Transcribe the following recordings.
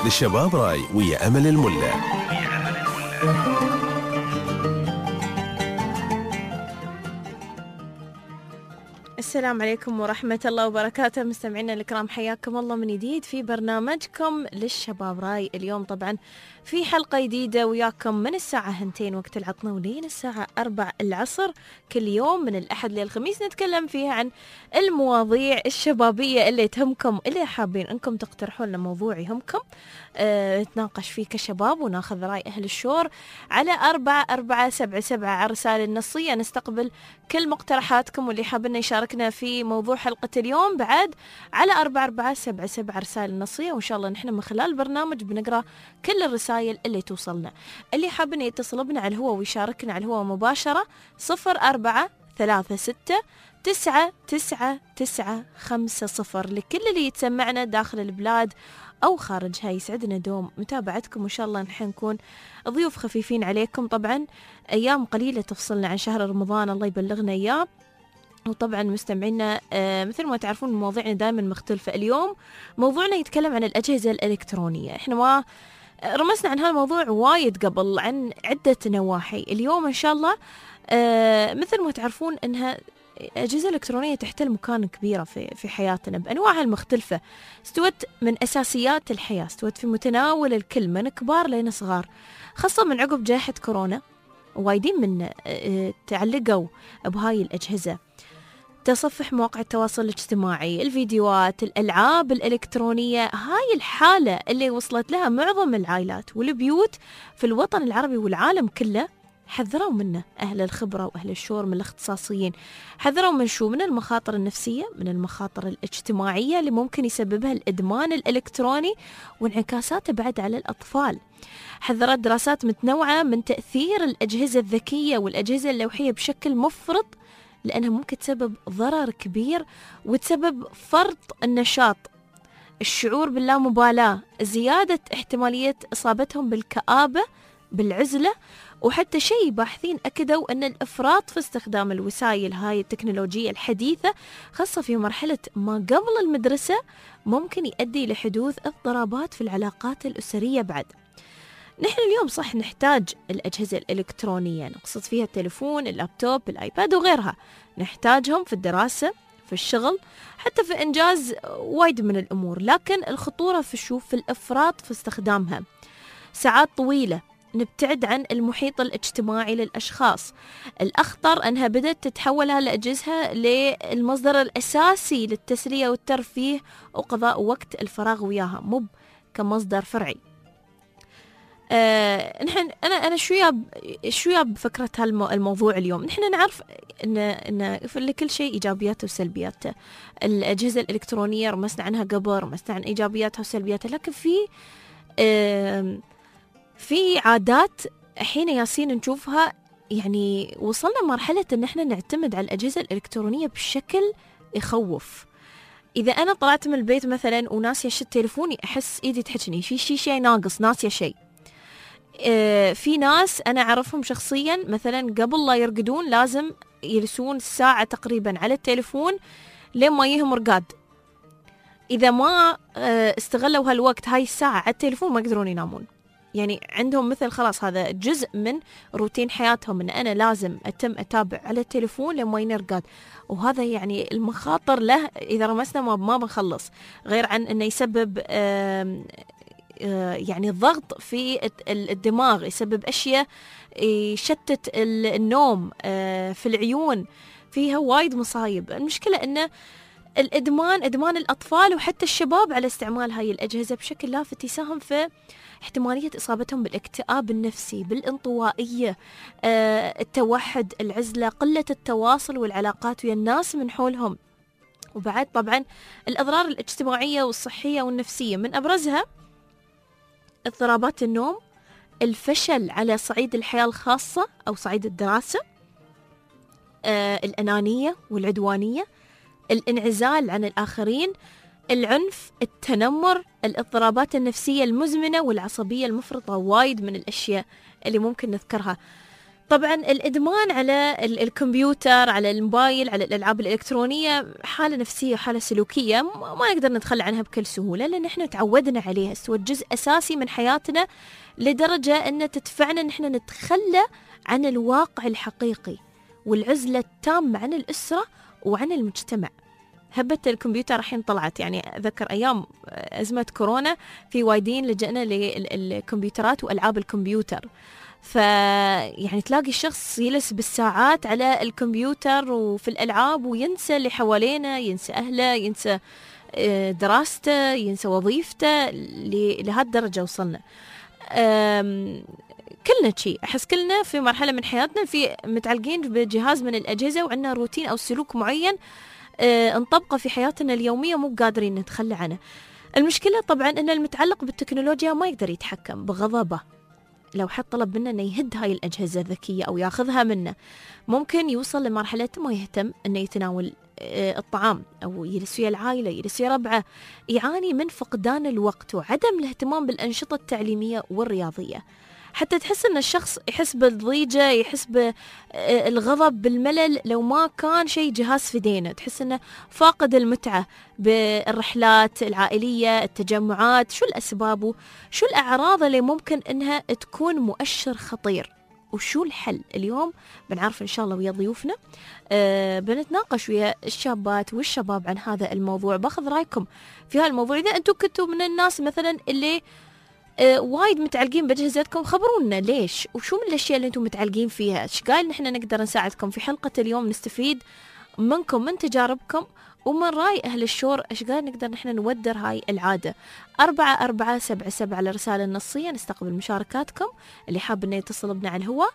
للشباب راي ويا أمل الملا. السلام عليكم ورحمة الله وبركاته. مستمعينا الكرام، حياكم الله من جديد في برنامجكم للشباب راي. اليوم طبعا في حلقة جديدة وياكم من الساعة 2 وقت العطلة ولين الساعة 4 العصر كل يوم من الأحد للخميس، نتكلم فيها عن المواضيع الشبابية اللي تهمكم، اللي حابين أنكم تقترحون لنا موضوع يهمكم نتناقش فيه كشباب وناخذ رأي أهل الشور على 4477 على الرسالة النصية. نستقبل كل مقترحاتكم واللي حابين يشاركنا في موضوع حلقة اليوم بعد على 4477 رسالة النصية، وإن شاء الله نحن من خلال البرنامج بنقرأ كل الرسائل اللي توصلنا. اللي حابين يتصل بنا على الهواء ويشاركنا على الهواء مباشرة 0436 لكل اللي يتسمعنا داخل البلاد أو خارجها. يسعدنا دوم متابعتكم، وإن شاء الله نحن نكون ضيوف خفيفين عليكم. طبعا أيام قليلة تفصلنا عن شهر رمضان، الله يبلغنا إياه. وطبعا مستمعينا مثل ما تعرفون مواضيعنا دائما مختلفة. اليوم موضوعنا يتكلم عن الأجهزة الإلكترونية. إحنا ما رمسنا عن هذا الموضوع وايد قبل عن عدة نواحي. اليوم إن شاء الله مثل ما تعرفون أنها أجهزة إلكترونية تحتل مكان كبيرة في حياتنا بأنواعها المختلفة، استوت من أساسيات الحياة، استوت في متناول الكل من كبار لين صغار، خاصة من عقب جائحة كورونا. وايدين من تعلقوا بهاي الأجهزة، تصفح مواقع التواصل الاجتماعي، الفيديوهات، الألعاب الإلكترونية. هاي الحالة اللي وصلت لها معظم العائلات والبيوت في الوطن العربي والعالم كله. حذروا منه أهل الخبرة وأهل الشور من الاختصاصيين. حذروا من شو؟ من المخاطر النفسية، من المخاطر الاجتماعية اللي ممكن يسببها الإدمان الإلكتروني وانعكاساته بعد على الأطفال. حذرت دراسات متنوعة من تأثير الأجهزة الذكية والأجهزة اللوحية بشكل مفرط، لأنها ممكن تسبب ضرر كبير وتسبب فرط النشاط، الشعور باللامبالاة، زيادة احتمالية إصابتهم بالكآبة، بالعزلة. وحتى شيء باحثين أكدوا أن الإفراط في استخدام الوسائل هاي التكنولوجية الحديثة خاصة في مرحلة ما قبل المدرسة ممكن يؤدي لحدوث اضطرابات في العلاقات الأسرية. بعد نحن اليوم صح نحتاج الأجهزة الإلكترونية، نقصد فيها التليفون، اللابتوب، الآيباد وغيرها، نحتاجهم في الدراسة، في الشغل، حتى في إنجاز وايد من الأمور. لكن الخطورة في الإفراط في استخدامها. ساعات طويلة نبتعد عن المحيط الاجتماعي للأشخاص. الأخطر أنها بدأت تتحول هالأجهزة للمصدر الأساسي للتسلية والترفيه وقضاء وقت الفراغ وياها، مو كمصدر فرعي. أنا شوية بفكرة هالموضوع اليوم. نحن نعرف إن لكل شيء إيجابياته وسلبياته. الأجهزة الإلكترونية رمسنا عنها قبل، رمسنا عن إيجابياتها وسلبياتها، لكن في عادات حين ياسين نشوفها. يعني وصلنا مرحلة إن إحنا نعتمد على الأجهزة الإلكترونية بشكل يخوف. إذا أنا طلعت من البيت مثلا وناسية شي تليفوني، أحس إيدي تحجني، في شيء ناقص، ناسية شيء. في ناس أنا أعرفهم شخصيا مثلا قبل لا يرقدون لازم يلسون ساعة تقريبا على التليفون لين ما يهم رقاد. إذا ما استغلوا هالوقت هاي الساعة على التليفون ما يقدرون ينامون. يعني عندهم مثل خلاص هذا جزء من روتين حياتهم، إن أنا لازم أتابع على التليفون لما ينرقد. وهذا يعني المخاطر له إذا رمسنا ما بنخلص، غير عن أنه يسبب يعني الضغط في الدماغ، يسبب أشياء، يشتت النوم في العيون، فيها وايد مصايب. المشكلة أنه إدمان الأطفال وحتى الشباب على استعمال هاي الأجهزة بشكل لافت يساهم في احتمالية إصابتهم بالاكتئاب النفسي، بالانطوائية، التوحد، العزلة، قلة التواصل والعلاقات ويا الناس من حولهم. وبعد طبعا الأضرار الاجتماعية والصحية والنفسية، من أبرزها اضطرابات النوم، الفشل على صعيد الحياة الخاصة أو صعيد الدراسة، الأنانية والعدوانية، الانعزال عن الآخرين، العنف، التنمر، الاضطرابات النفسية المزمنة والعصبية المفرطة. وايد من الأشياء اللي ممكن نذكرها. طبعا الإدمان على الكمبيوتر، على الموبايل، على الألعاب الإلكترونية حالة نفسية وحالة سلوكية ما نقدر نتخلى عنها بكل سهولة، لأن إحنا تعودنا عليها، استوت جزء أساسي من حياتنا لدرجة أن تدفعنا أن إحنا نتخلى عن الواقع الحقيقي والعزلة التامة عن الأسرة وعن المجتمع. هبة الكمبيوتر الحين طلعت، يعني أذكر أيام أزمة كورونا في وايدين لجأنا للكمبيوترات وألعاب الكمبيوتر، يعني تلاقي الشخص يجلس بالساعات على الكمبيوتر وفي الألعاب وينسى اللي حوالينا، ينسى أهله، ينسى دراسته، ينسى وظيفته. لهالدرجة وصلنا. كلنا شيء، أحس كلنا في مرحلة من حياتنا في متعلقين بجهاز من الأجهزة وعندنا روتين أو سلوك معين نطبقه في حياتنا اليومية مو قادرين نتخلى عنه. المشكلة طبعا أن المتعلق بالتكنولوجيا ما يقدر يتحكم بغضبه. لو حد طلب منا أنه يهد هاي الأجهزة الذكية أو ياخذها منا، ممكن يوصل لمرحلة ما يهتم أنه يتناول الطعام أو يجلس ويا العائلة، يجلس ويا ربعه، يعاني من فقدان الوقت وعدم الاهتمام بالأنشطة التعليمية والرياضية. حتى تحس أن الشخص يحس بالضيجة، يحس بالغضب، بالملل لو ما كان شيء جهاز في دينه. تحس أنه فاقد المتعة بالرحلات العائلية، التجمعات. شو الأسباب؟ شو الأعراض اللي ممكن أنها تكون مؤشر خطير؟ وشو الحل؟ اليوم بنعرف إن شاء الله ويا ضيوفنا، بنتناقش ويا الشابات والشباب عن هذا الموضوع. باخذ رأيكم في هذا الموضوع. إذا أنتم كنتوا من الناس مثلا اللي وايد متعلقين بأجهزتكم، خبرونا ليش وشو من الأشياء اللي أنتم متعلقين فيها. إيش قايل نحن نقدر نساعدكم في حلقة اليوم، نستفيد منكم، من تجاربكم ومن رأي أهل الشور. إيش قايل نقدر نحن نودر هاي العادة. 4477 على رسالة النصية نستقبل مشاركاتكم. اللي حاب إنه يتصل بنا على الهواء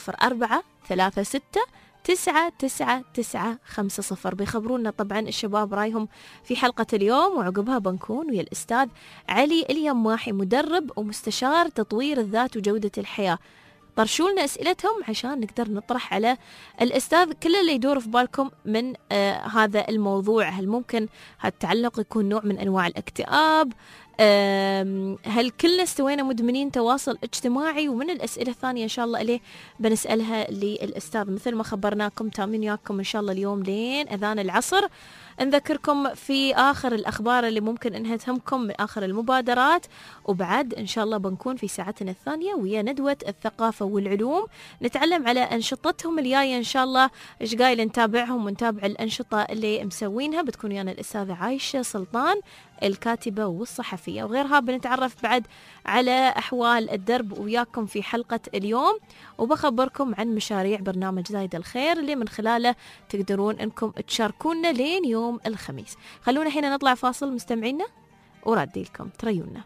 0436 بيخبرونا طبعا الشباب رايهم في حلقة اليوم، وعقبها بنكون ويا الأستاذ علي اليماحي، مدرب ومستشار تطوير الذات وجودة الحياة. طرشوا لنا أسئلتهم عشان نقدر نطرح على الأستاذ كل اللي يدور في بالكم من هذا الموضوع. هل ممكن هالتعلق يكون نوع من أنواع الاكتئاب؟ هل كلنا استوينا مدمنين تواصل اجتماعي؟ ومن الأسئلة الثانية إن شاء الله إليه بنسألها للأستاذ. مثل ما خبرناكم تامين وياكم إن شاء الله اليوم لين أذان العصر. نذكركم في آخر الأخبار اللي ممكن أنها تهمكم من آخر المبادرات، وبعد إن شاء الله بنكون في ساعتنا الثانية ويا ندوة الثقافة والعلوم، نتعلم على أنشطتهم الجاية إن شاء الله. إيش قايل نتابعهم ونتابع الأنشطة اللي مسوينها. بتكون ويانا الأستاذة عايشة سلطان الكاتبة والصحفية، وغيرها بنتعرف بعد على أحوال الدرب وياكم في حلقة اليوم، وبخبركم عن مشاريع برنامج زايد الخير اللي من خلاله تقدرون أنكم تشاركونا لين يوم الخميس. خلونا حين نطلع فاصل مستمعينا ورادي لكم تريونا.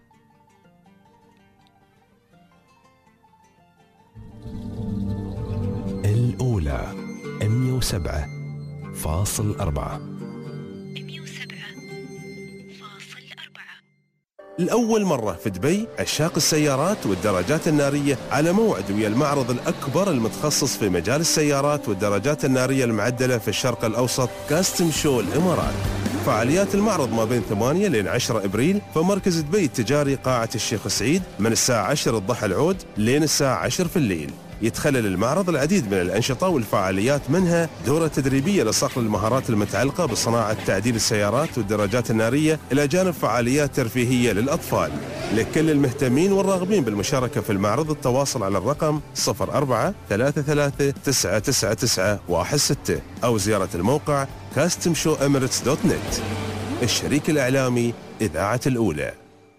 الأولى 107.4. لأول مرة في دبي عشاق السيارات والدراجات النارية على موعد ويا المعرض الأكبر المتخصص في مجال السيارات والدراجات النارية المعدلة في الشرق الأوسط، كاستم شو الإمارات. فعاليات المعرض ما بين 8 لين 10 إبريل في مركز دبي التجاري قاعة الشيخ سعيد من الساعة 10 الضحى العود لين الساعة 10 في الليل. يتخلل المعرض العديد من الأنشطة والفعاليات، منها دورة تدريبية لصقل المهارات المتعلقة بصناعة تعديل السيارات والدراجات النارية، إلى جانب فعاليات ترفيهية للأطفال. لكل المهتمين والراغبين بالمشاركة في المعرض التواصل على الرقم 0433999116 أو زيارة الموقع customshowemirates.net. الشريك الإعلامي إذاعة الأولى.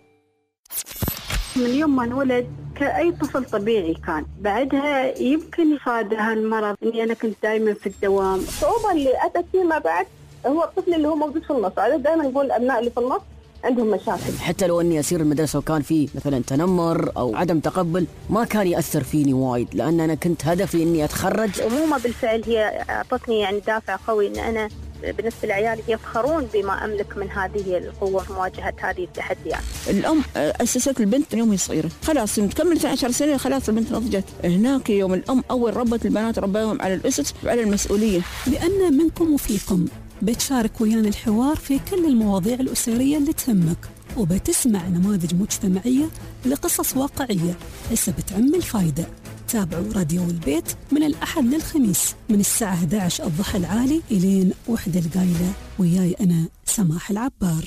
من يوم ما انولد كأي طفل طبيعي كان، بعدها يمكن يصاد هالمرض اني انا كنت دائما في الدوام. الصعوبة اللي اتت فيما بعد هو الطفل اللي هو موجود في النص. هذا دائما نقول الابناء اللي في النص عندهم مشاكل. حتى لو اني اسير المدرسة وكان في مثلا تنمر او عدم تقبل، ما كان يأثر فيني وايد، لان انا كنت هدفي اني اتخرج. أمومة بالفعل هي اعطتني يعني دافع قوي ان انا بالنسبة لعيالي يفخرون بما أملك من هذه القوة في مواجهة هذه التحديات. الأم أسست البنت يوم صغيرة، خلاص تكملت 10 سنين، خلاص البنت نضجت. هناك يوم الأم أول ربت البنات رباهم على الأسس وعلى المسؤولية. لأن منكم وفيكم بتشارك ويانا الحوار في كل المواضيع الأسرية اللي تهمك، وبتسمع نماذج مجتمعية لقصص واقعية هسه بتعم الفايدة. تابعوا راديو البيت من الأحد للخميس من الساعة 11 الضحى العالي إلين 1 القايلة، وياي أنا سماح العبار.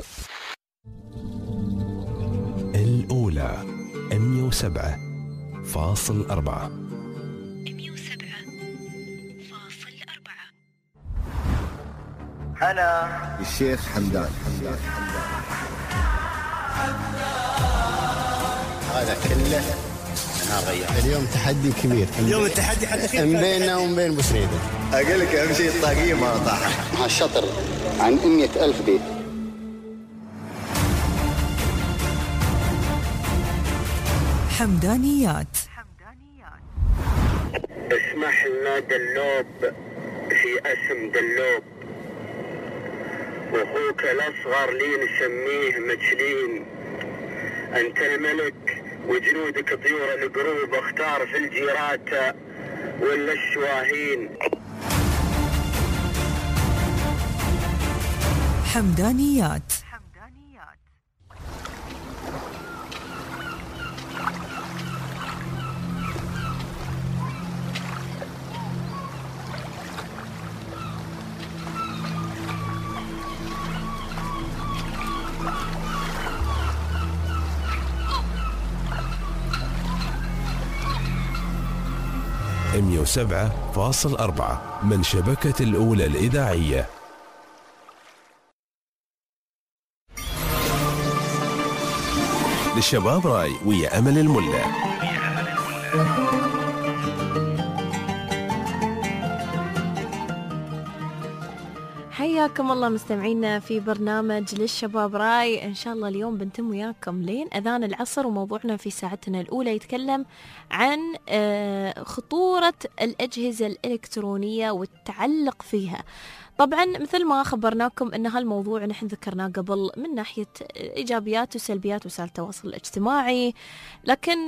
الأولى 107.4. أنا الشيخ حمدان. هذا كله أنا غير. اليوم تحدي كبير، اليوم التحدي حدث من بيننا ومن بين بوسنيدة. أقول لك أهم شيء الطاقية ما طاحت. مع الشطر عن 100,000 بيت. حمدانيات. اسمح لنا دلوب في اسم دلوب، واخوك الاصغر لي نسميه مجلين. انت الملك وجنودك طيور القروب، اختار في الجيرات ولا الشواهين. حمدانيات. مية 107.4 من شبكة الأولى الإذاعية. للشباب راي ويا أمل الملا. حياكم الله مستمعينا في برنامج للشباب راي. إن شاء الله اليوم بنتم وياكم لين أذان العصر، وموضوعنا في ساعتنا الأولى يتكلم عن خطورة الأجهزة الإلكترونية والتعلق فيها. طبعا مثل ما خبرناكم أن هالموضوع نحن ذكرناه قبل من ناحية إيجابيات وسلبيات وسائل التواصل الاجتماعي، لكن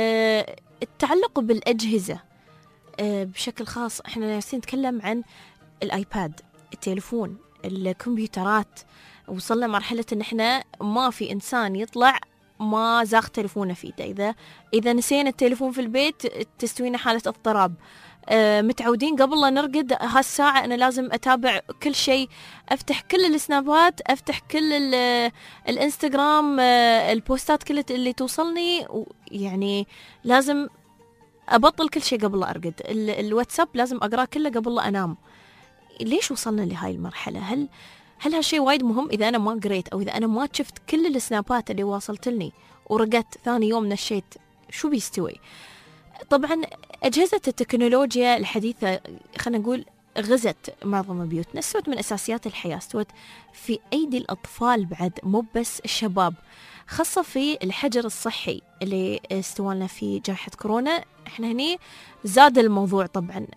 التعلق بالأجهزة بشكل خاص احنا ناسين نتكلم عن الآيباد، التليفون، الكمبيوترات. وصلنا مرحلة ان احنا ما في انسان يطلع ما زاغ تليفونه في ايده. اذا نسينا التليفون في البيت تستوينا حالة اضطراب. متعودين قبل لا نرقد هالساعة انا لازم اتابع كل شيء، افتح كل السنابات، افتح كل الانستغرام، البوستات كلها اللي توصلني، يعني لازم ابطل كل شيء قبل لا ارقد. الواتساب لازم اقراه كله قبل لا انام. ليش وصلنا لهاي المرحلة؟ هل هالشيء وايد مهم؟ إذا أنا ما قريت أو إذا أنا ما شفت كل السنابات اللي واصلت لني ورقدت ثاني يوم نشيت، شو بيستوي؟ طبعا أجهزة التكنولوجيا الحديثة خلينا نقول غزت معظم بيوتنا، استوت من أساسيات الحياة، استوت في أيدي الأطفال بعد، مو بس الشباب، خاصة في الحجر الصحي اللي استوالنا في جائحة كورونا. احنا هني زاد الموضوع طبعا.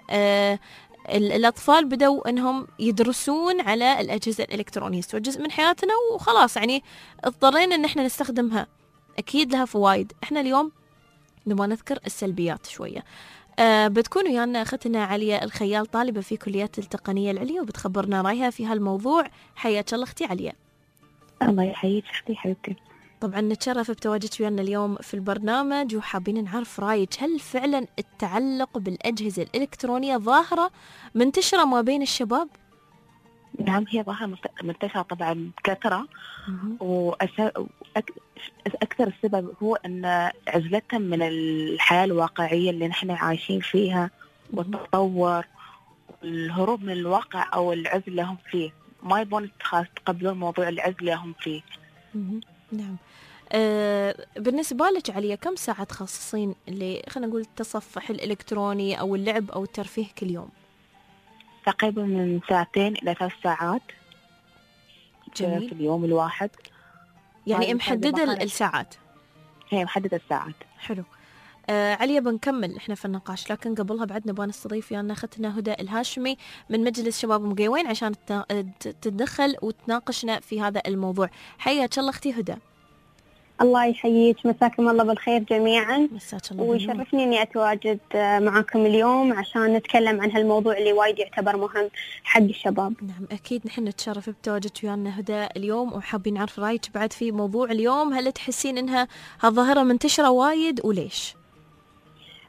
الأطفال بدأوا أنهم يدرسون على الأجهزة الإلكترونية، استوى جزء من حياتنا وخلاص، يعني اضطرينا أن احنا نستخدمها. أكيد لها فوائد. احنا اليوم نبغى نذكر السلبيات شوية. بتكون ويانا أختنا عليا الخيال، طالبة في كليات التقنية العليا، وبتخبرنا رأيها في هالموضوع. حياك الله أختي عليا. الله يحييك أختي حبيبتي. طبعا نتشرف بتواجدك ويانا اليوم في البرنامج، وحابين نعرف رايك، هل فعلا التعلق بالأجهزة الإلكترونية ظاهرة منتشرة ما بين الشباب؟ نعم، هي ظاهرة منتشرة طبعا بكثرة، وأكثر السبب هو أن عزلتهم من الحياة الواقعية اللي نحن عايشين فيها، والتطور والهروب من الواقع أو العزل اللي هم فيه. ما يبون يتقبلون موضوع العزل اللي هم فيه. نعم. بالنسبة لك عليا، كم ساعة تخصصين اللي خلينا نقول التصفح الإلكتروني أو اللعب أو الترفيه كل يوم؟ تقريبا من 2 إلى 3 ساعات. جميل. في اليوم الواحد. يعني محددة الساعات؟ هي محددة الساعات. حلو. عليا بنكمل احنا في النقاش، لكن قبلها بعد نبغى نستضيف ويانا اختنا هدى الهاشمي من مجلس شباب مقيوين عشان تتدخل وتناقشنا في هذا الموضوع. حياك الله اختي هدى. الله يحييك، مساكم الله بالخير جميعا. مساك الله. ويشرفني اني اتواجد معاكم اليوم عشان نتكلم عن هالموضوع اللي وايد يعتبر مهم حق الشباب. نعم اكيد، نحن نتشرف بتواجدك ويانا هدى اليوم، وحابين نعرف رايك بعد في موضوع اليوم. هل تحسين انها هالظاهرة منتشرة وايد وليش؟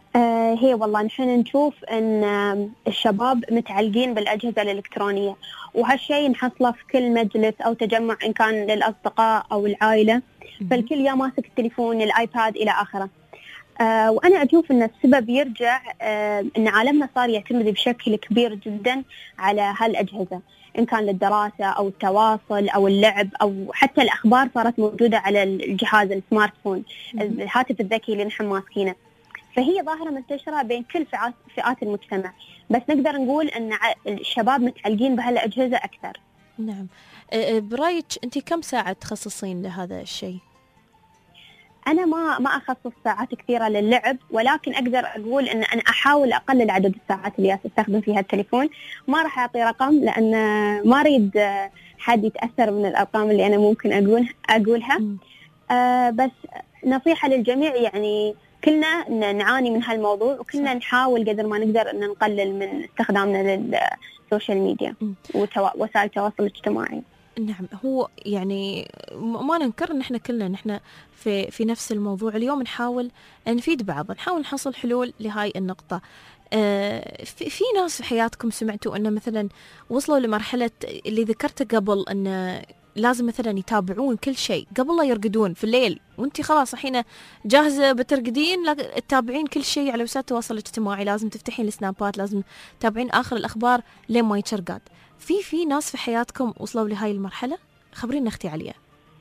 هي والله نحن نشوف أن الشباب متعلقين بالأجهزة الإلكترونية، وهالشيء نحصله في كل مجلس أو تجمع إن كان للأصدقاء أو العائلة، فالكل يا ماسك التليفون الآيباد إلى آخره. وأنا أشوف أن السبب يرجع أن عالمنا صار يعتمد بشكل كبير جدا على هالأجهزة، إن كان للدراسة أو التواصل أو اللعب أو حتى الأخبار صارت موجودة على الجهاز السمارت فون، الهاتف الذكي اللي نحن ماسكينه. فهي ظاهرة منتشرة بين كل فئات المجتمع، بس نقدر نقول أن الشباب متعلقين بهالأجهزة أكثر. نعم. برأيك أنت كم ساعة تخصصين لهذا الشيء؟ أنا ما أخصص ساعات كثيرة للعب، ولكن أقدر أقول أن أنا أحاول أقلل عدد الساعات اللي أستخدم فيها التليفون. ما راح أعطي رقم لأن ما أريد حد يتأثر من الأرقام اللي أنا ممكن أقولها. بس نصيحة للجميع، يعني كلنا نعاني من هالموضوع، وكلنا نحاول قدر ما نقدر أن نقلل من استخدامنا للسوشيال ميديا ووسائل التواصل الاجتماعي. نعم، هو يعني ما ننكر ان احنا كلنا نحن في نفس الموضوع. اليوم نحاول نفيد بعض، نحاول نحصل حلول لهاي النقطة. في ناس في حياتكم سمعتوا أن مثلا وصلوا لمرحلة اللي ذكرته قبل، أن لازم مثلا يتابعون كل شيء قبل لا يرقدون في الليل، وانتي خلاص الحين جاهزة بترقدين تتابعين كل شيء على وسائل التواصل الاجتماعي، لازم تفتحين السنابات، لازم تتابعين آخر الأخبار لين ما يترقد. في ناس في حياتكم وصلوا لهاي المرحلة؟ خبرينا أختي عليا.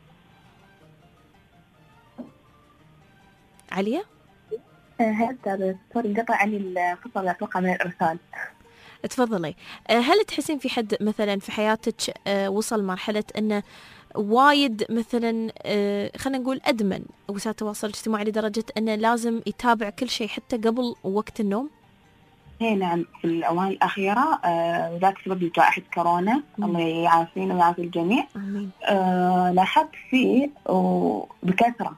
عليا؟ هذا سوري قطع عن الخطة اللي أتوقع من الإرسال. تفضلي. هل تحسين في حد مثلا في حياتك وصل مرحلة أنه وايد مثلا خلينا نقول أدمن وسائل التواصل الاجتماعي لدرجة أنه لازم يتابع كل شيء حتى قبل وقت النوم؟ نعم، في الأوان الأخيرة وذاك سبب جائحة كورونا، الله يعافينا ويعافي الجميع. لاحظت فيه بكثرة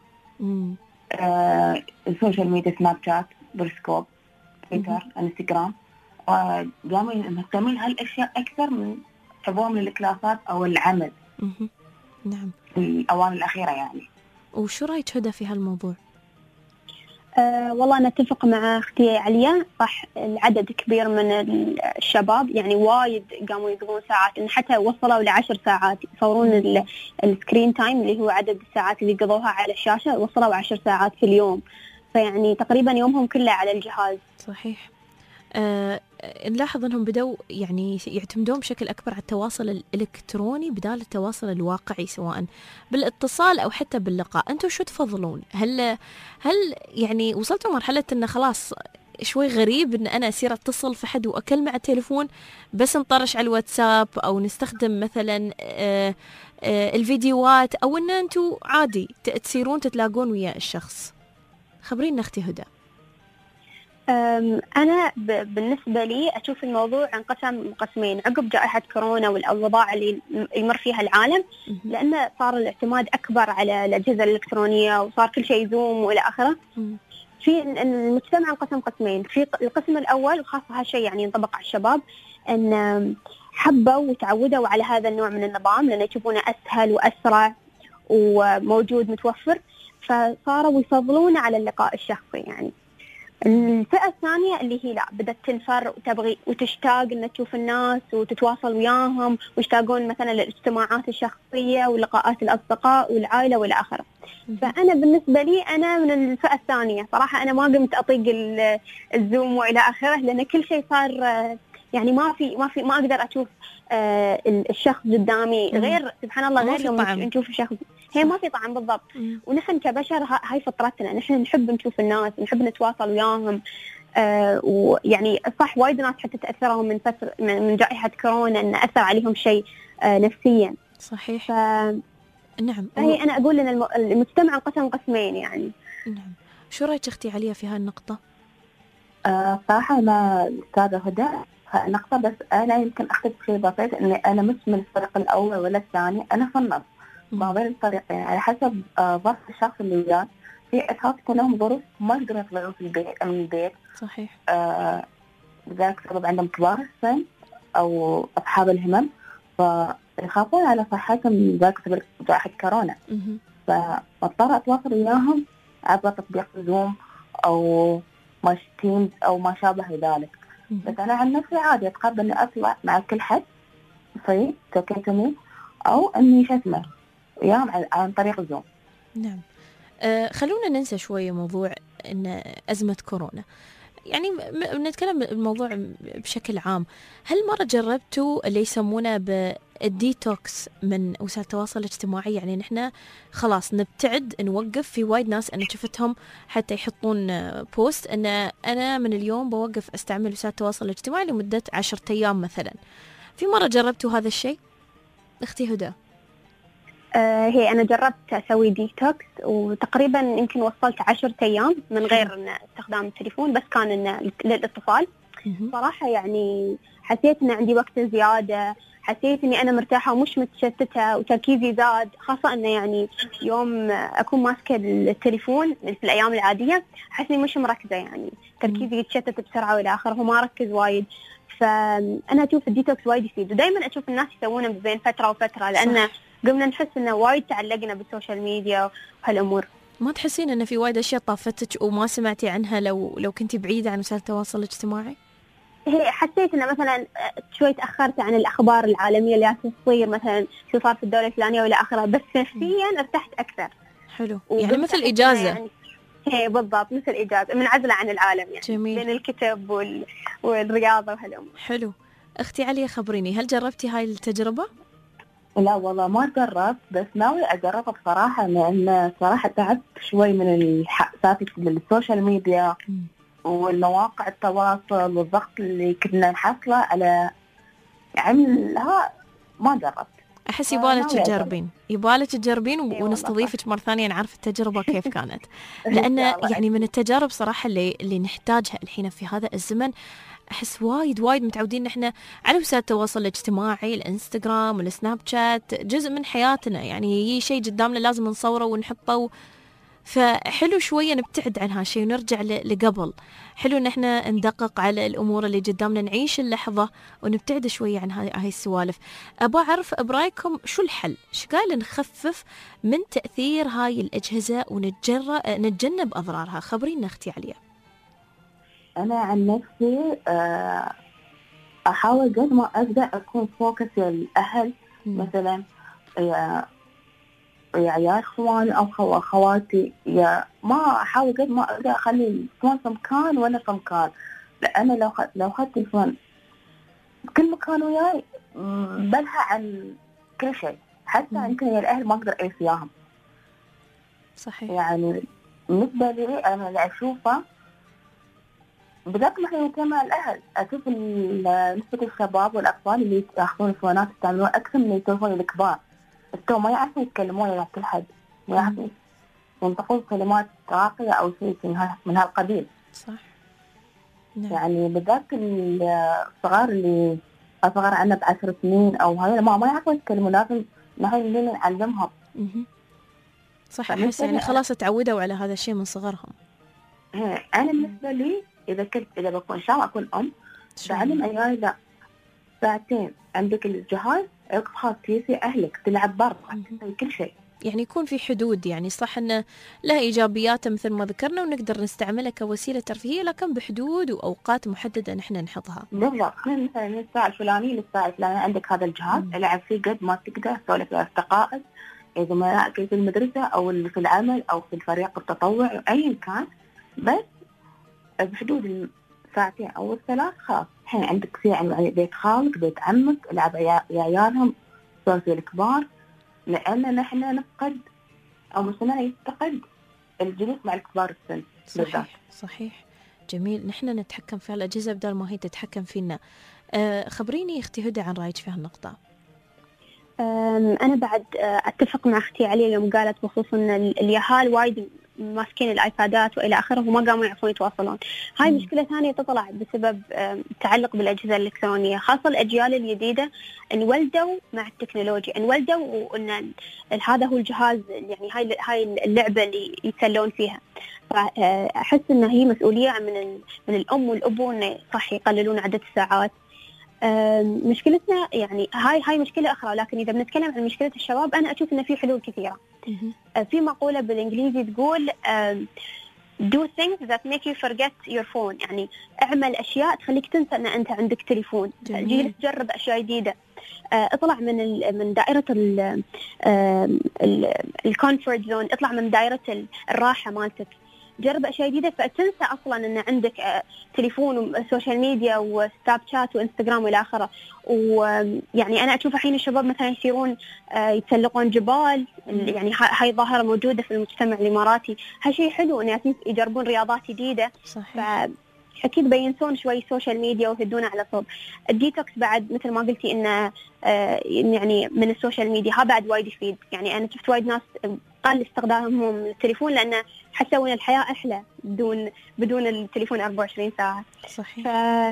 السوشيال ميديا، سناب شات، بريسكوب، تويتر، انستغرام، قاموا مهتمين هالأشياء أكثر من حبهم للكلاسات أو العمل. نعم، في الأوان الأخيرة يعني. وشو رأيك هدى في هالموضوع؟ والله أنا أتفق مع أختي عليا، صح العدد كبير من الشباب يعني وايد قاموا يقضون ساعات، إن حتى وصلوا ل10 ساعات يصورون السكرين تايم اللي هو عدد الساعات اللي قضوها على الشاشة، وصلوا 10 ساعات في اليوم، فيعني تقريبا يومهم كله على الجهاز. صحيح. نلاحظ أنهم بدأوا يعني يعتمدون بشكل أكبر على التواصل الإلكتروني بدال التواصل الواقعي، سواء بالاتصال أو حتى باللقاء. أنتوا شو تفضلون؟ هل يعني وصلتوا مرحلة أنه خلاص شوي غريب أن أنا أصير أتصل في حد وأكلمه على التليفون، بس نطرش على الواتساب أو نستخدم مثلا الفيديوهات، أو أن أنتوا عادي تصيرون تتلاقون ويا الشخص؟ خبرينا أختي هدى. أنا بالنسبة لي أشوف الموضوع انقسم قسمين عقب جائحة كورونا والأوضاع اللي يمر فيها العالم، لأن صار الاعتماد أكبر على الأجهزة الإلكترونية وصار كل شيء زوم وإلى آخره. في المجتمع انقسم قسمين، في القسم الأول وخاصة هالشيء يعني ينطبق على الشباب، أن حبوا وتعودوا على هذا النوع من النظام لأن يشوفونه أسهل وأسرع وموجود متوفر، فصاروا يفضلون على اللقاء الشخصي. يعني الفئة الثانية اللي هي لا بدأت تنفر وتبغي وتشتاق أن تشوف الناس وتتواصل وياهم، ويشتاقون مثلا للاجتماعات الشخصية ولقاءات الأصدقاء والعائلة والى آخره. فأنا بالنسبة لي أنا من الفئة الثانية صراحة. أنا ما قمت أطيق الزوم وإلى آخره، لأن كل شيء صار يعني ما أقدر أشوف الشخص قدامي غير سبحان الله غير يوم نشوف الشخص. هي ما في طعم بالضبط. ونحن كبشر هاي فطرتنا، نحن نحب نشوف الناس، نحب نتواصل وياهم. ويعني صح وايد ناس حتى تأثرهم من جائحة كورونا أن أثر عليهم شيء نفسيا. صحيح. نعم. هي أنا أقول أن المجتمع انقسم قسمين يعني. نعم. شو رأيك أختي عليا في هالنقطة؟ صراحة أنا أستاذة هدى نقطة، بس أنا يمكن أختلف شيء بسيط، إني أنا مش من الفريق الأول ولا الثاني، أنا في النص ما بين الطريقين على حسب ظرف الشخص اللي وياه. في أشخاص لهم ظروف ما يقدرون يطلعون من البيت. صحيح. لذلك سبب عندهم كبار السن أو أصحاب الهمم، فيخافون على صحتهم ذاك سبب جائحة كورونا. فاضطر أتواصل وياهم عبر تطبيق زوم أو مش تيمز أو ما شابه ذلك. بس أنا عن نفسي عادي أتقبل إني أطلع مع كل حد فري تكتمي أو إني شتمه وياه عن طريق زوم. نعم. خلونا ننسى شوية موضوع إن أزمة كورونا، يعني نتكلم الموضوع بشكل عام. هل مرة جربتوا اللي يسمونه بالديتوكس من وسائل التواصل الاجتماعي؟ يعني نحن خلاص نبتعد، نوقف. في وايد ناس أنا شفتهم حتى يحطون بوست أن أنا من اليوم بوقف أستعمل وسائل التواصل الاجتماعي لمدة 10 أيام مثلا. في مرة جربتوا هذا الشيء؟ أختي هدى. هي أنا جربت أسوي ديتوكس وتقريبا يمكن وصلت 10 أيام من غير استخدام التليفون، بس كان للاتصال. صراحة يعني حسيت إن عندي وقت زيادة، حسيت إني أنا مرتاحة ومش متشتتة وتركيزي زاد، خاصة إنه يعني يوم أكون ماسكة التليفون في الأيام العادية أحس إني مش مركزة، يعني تركيزي يتشتت بسرعة وإلى آخره وما أركز وايد. فأنا أشوف الديتوكس وايد يفيد، ودايما أشوف الناس يسوونه بين فترة وفترة، لأنه قمنا نحس إنه وايد تعلقنا بالسوشيال ميديا وهالأمور. ما تحسين إن في وايد أشياء طافتك وما سمعتي عنها لو كنتي بعيدة عن وسائل التواصل الاجتماعي؟ هي حسيت إنه مثلا شوي تأخرت عن الأخبار العالمية اللي تصير، مثلا شو صار في الدولة الفلانية ولا آخرها، بس نفسيا ارتحت أكثر. حلو، يعني مثل إجازة. يعني هي بالضبط مثل إجازة، منعزلة عن العالم يعني. جميل. بين الكتب والرياضة وهالأمور. حلو. أختي عليا خبريني، هل جربتي هاي التجربة؟ لا والله ما جربت، بس ناوي أجربها بصراحة، لأن صراحة تعبت شوي من سالفة السوشيال ميديا والمواقع التواصل والضغط اللي كنا نحصله على عملها. ما جربت. أحس يبالك تجربين ونستضيفك مرة ثانية نعرف التجربة كيف كانت. لأن يعني من التجارب صراحة اللي نحتاجها الحين في هذا الزمن. أحس وايد متعودين نحن على وسائل التواصل الاجتماعي، الانستغرام والسناب شات جزء من حياتنا، يعني يجي شيء قدامنا لازم نصوره ونحطه. فحلو شوية نبتعد عن هالشيء ونرجع لقبل. حلو ان احنا ندقق على الامور اللي قدامنا، نعيش اللحظة ونبتعد شوية عن هاي السوالف. ابغى اعرف برايكم شو الحل، شقال نخفف من تأثير هاي الأجهزة ونتجنب أضرارها؟ خبرينا اختي عليا. أنا عن نفسي أحاول قد ما أقدر أكون فوكس الأهل، مثلا يا عيال إخواني أو أخواتي، يا ما أحاول قد ما أقدر أخلي التلفون في مكان وأنا في مكان، لأن لو أخذت التلفون بكل مكان وياي بلهى عن كل شيء، حتى يمكن الأهل ما أقدر أعيش وياهم. صحيح. يعني بالنسبة لي أنا اللي أشوفه بدأت مثلا مع الأهل، أشوف نسبة الشباب والأطفال اللي يأخذون التلفونات يستعملون أكثر من التلفون الكبار. التو ما يعرفوا يتكلمون ويا كل حد، ما يعرفوا ينطقون كلمات راقية أو شيء من هالقبيل. صح. نعم. يعني بالذات الصغار اللي أصغر عنا ب10 سنين أو هاي ما يعرفوا يتكلمون، لازم نحن اللي نعلمهم. صح. أحس يعني خلاص تعودوا على هذا الشيء من صغرهم. أنا بالنسبة لي إذا بكون إن شاء الله أكون أم بعلم عيالي لا، ساعتين عندك الجهاز اقفها تيسي أهلك تلعب برا تسوي كل شيء، يعني يكون في حدود. يعني صح أنه لها إيجابيات مثل ما ذكرنا ونقدر نستعملها كوسيلة ترفيهية، لكن بحدود وأوقات محددة نحن نحطها. بالضبط. مثلا من الساعة الفلانية للساعة الفلانية عندك هذا الجهاز العب فيه قد ما تقدر، سولف مع أصدقائك، زملائك في المدرسة أو في العمل أو في الفريق التطوع أي كان، بس بحدود الساعتين أو الثلاث. خلاص الحين عندك في بيت خالك بيت عمك العب يا عيالهم، سولف الكبار، لأن نحن نفقد أو مجتمعنا يفتقد الجلوس مع الكبار السن. صحيح. جميل. نحن نتحكم في الأجهزة بدل ما هي تتحكم فينا. خبريني اختي هدى عن رأيك في هالنقطة. أنا بعد أتفق مع أختي علي يوم قالت بخصوص أن اليهال وايد ماسكين الآيبادات وإلى آخره وما قاموا يعرفون يتواصلون. هاي مشكلة ثانية تطلع بسبب التعلق بالأجهزة الإلكترونية، خاصة الأجيال الجديدة انولدوا مع التكنولوجيا، انولدوا وأن هذا هو الجهاز، يعني هاي اللعبة اللي يتسلون فيها. فأحس أن هي مسؤولية من الأم والأبو أن صح يقللون عدد الساعات. مشكلتنا يعني هاي مشكلة أخرى، لكن إذا بنتكلم عن مشكلة الشباب أنا أشوف إن في حلول كثيرة. في مقولة بالإنجليزي تقول do things that make you forget your phone. يعني اعمل أشياء تخليك تنسى أن أنت عندك تليفون. جيل تجرب أشياء جديدة. اطلع من دائرة الكونفورت زون، اطلع من دائرة الراحة مالتك، جرب أشياء جديدة فتنسى أصلاً أن عندك تليفون وسوشيال ميديا وسناب شات وإنستغرام وإلى آخره. ويعني أنا أشوف الحين الشباب مثلاً يصيرون يتسلقون جبال، يعني هاي ظاهرة موجودة في المجتمع الإماراتي، هاي شيء حلو إن يجربون رياضات جديدة. صحيح. أكيد بينسون شوي السوشيال ميديا ويهدون على صوب. الديتوكس بعد مثل ما قلتي إنه يعني من السوشيال ميديا ها بعد وايد يفيد. يعني أنا شفت وايد ناس قل استخدامهم للتليفون لأنه حسوا إن الحياة أحلى بدون التليفون 24 ساعة. صحيح.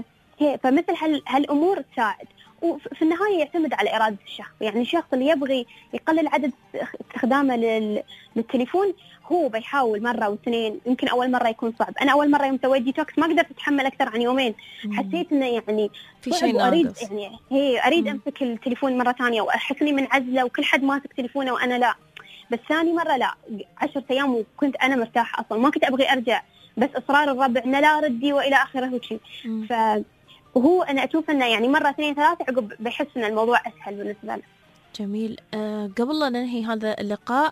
فمثل هالأمور تساعد. وفي النهاية يعتمد على إرادة الشخص. يعني الشخص اللي يبغي يقلل عدد استخدامه للتليفون هو بيحاول مرة واثنين، يمكن أول مرة يكون صعب. أنا أول مرة يوم سويت ديتوكس ما قدرت أتحمل أكثر عن يومين، حسيت إنه يعني في شيء ناقص. يعني أريد أمسك التليفون مرة ثانية وأحس إني منعزلة وكل حد ماسك تليفونه وأنا لا. بس ثاني مرة لا، 10 أيام وكنت أنا مرتاحة أصلا، ما كنت أبغي أرجع، بس إصرار الربع إنه لا ردي وإلى آخره وشي. وهو أنا أشوف إنه يعني مرة 2 3 عقب بيحس إن الموضوع أسهل بالنسبة له. جميل. قبل لا ننهي هذا اللقاء،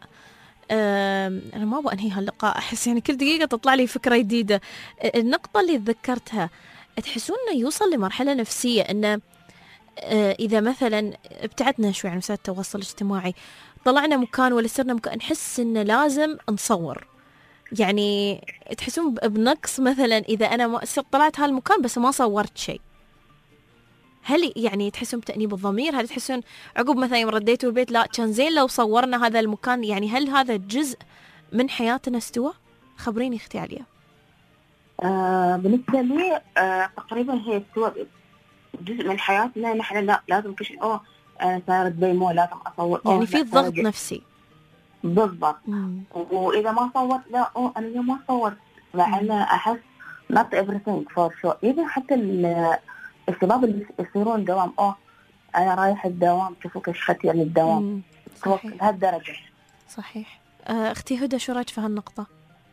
أنا ما أبغى أنهي هاللقاء، أحس يعني كل دقيقة تطلع لي فكرة جديدة. النقطة اللي ذكرتها، تحسون إنه يوصل لمرحلة نفسية إنه إذا مثلا ابتعدنا شوي عن وسائل التواصل الاجتماعي، طلعنا مكان ولا صرنا مكان، نحس إنه لازم نصور. يعني تحسون بنقص مثلا إذا أنا طلعت هالمكان بس ما صورت شيء؟ هل يعني تحسون بتأنيب الضمير؟ هل تحسون عقب مثلا يوم رديتوا البيت لا كان زين لو صورنا هذا المكان؟ يعني هل هذا جزء من حياتنا استوى؟ خبريني اختي عليا. بالنسبة لي تقريبا هي استوى جزء من حياتنا. نحن لا لازم كل شيء أنا صارت بيمو لازم أصور. يعني في ضغط نفسي. بالضبط. وإذا ما صورت لا أنا اليوم ما صورت، مع أن أحس not everything for sure. إذا حتى الشباب اللي يصيرون دوام أنا رايح الدوام، شوفوا كشختي يعني الدوام بهالدرجة. صحيح. أختي هدى شو رأيك في هالنقطة؟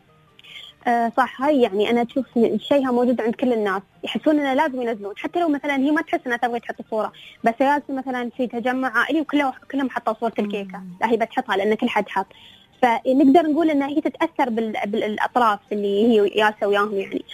صح. هاي يعني أنا أشوف الشيء موجود عند كل الناس، يحسون إنه لازم ينزلون، حتى لو مثلا هي ما تحس إنها تبغي تحط صورة، بس جالسة مثلا في تجمع عائلي وكلهم حطوا صورة الكيكة، لا هي بتحطها لأن كل حد حط. فنقدر نقول إنها هي تتأثر بالأطراف اللي هي جالسة وياهم يعني.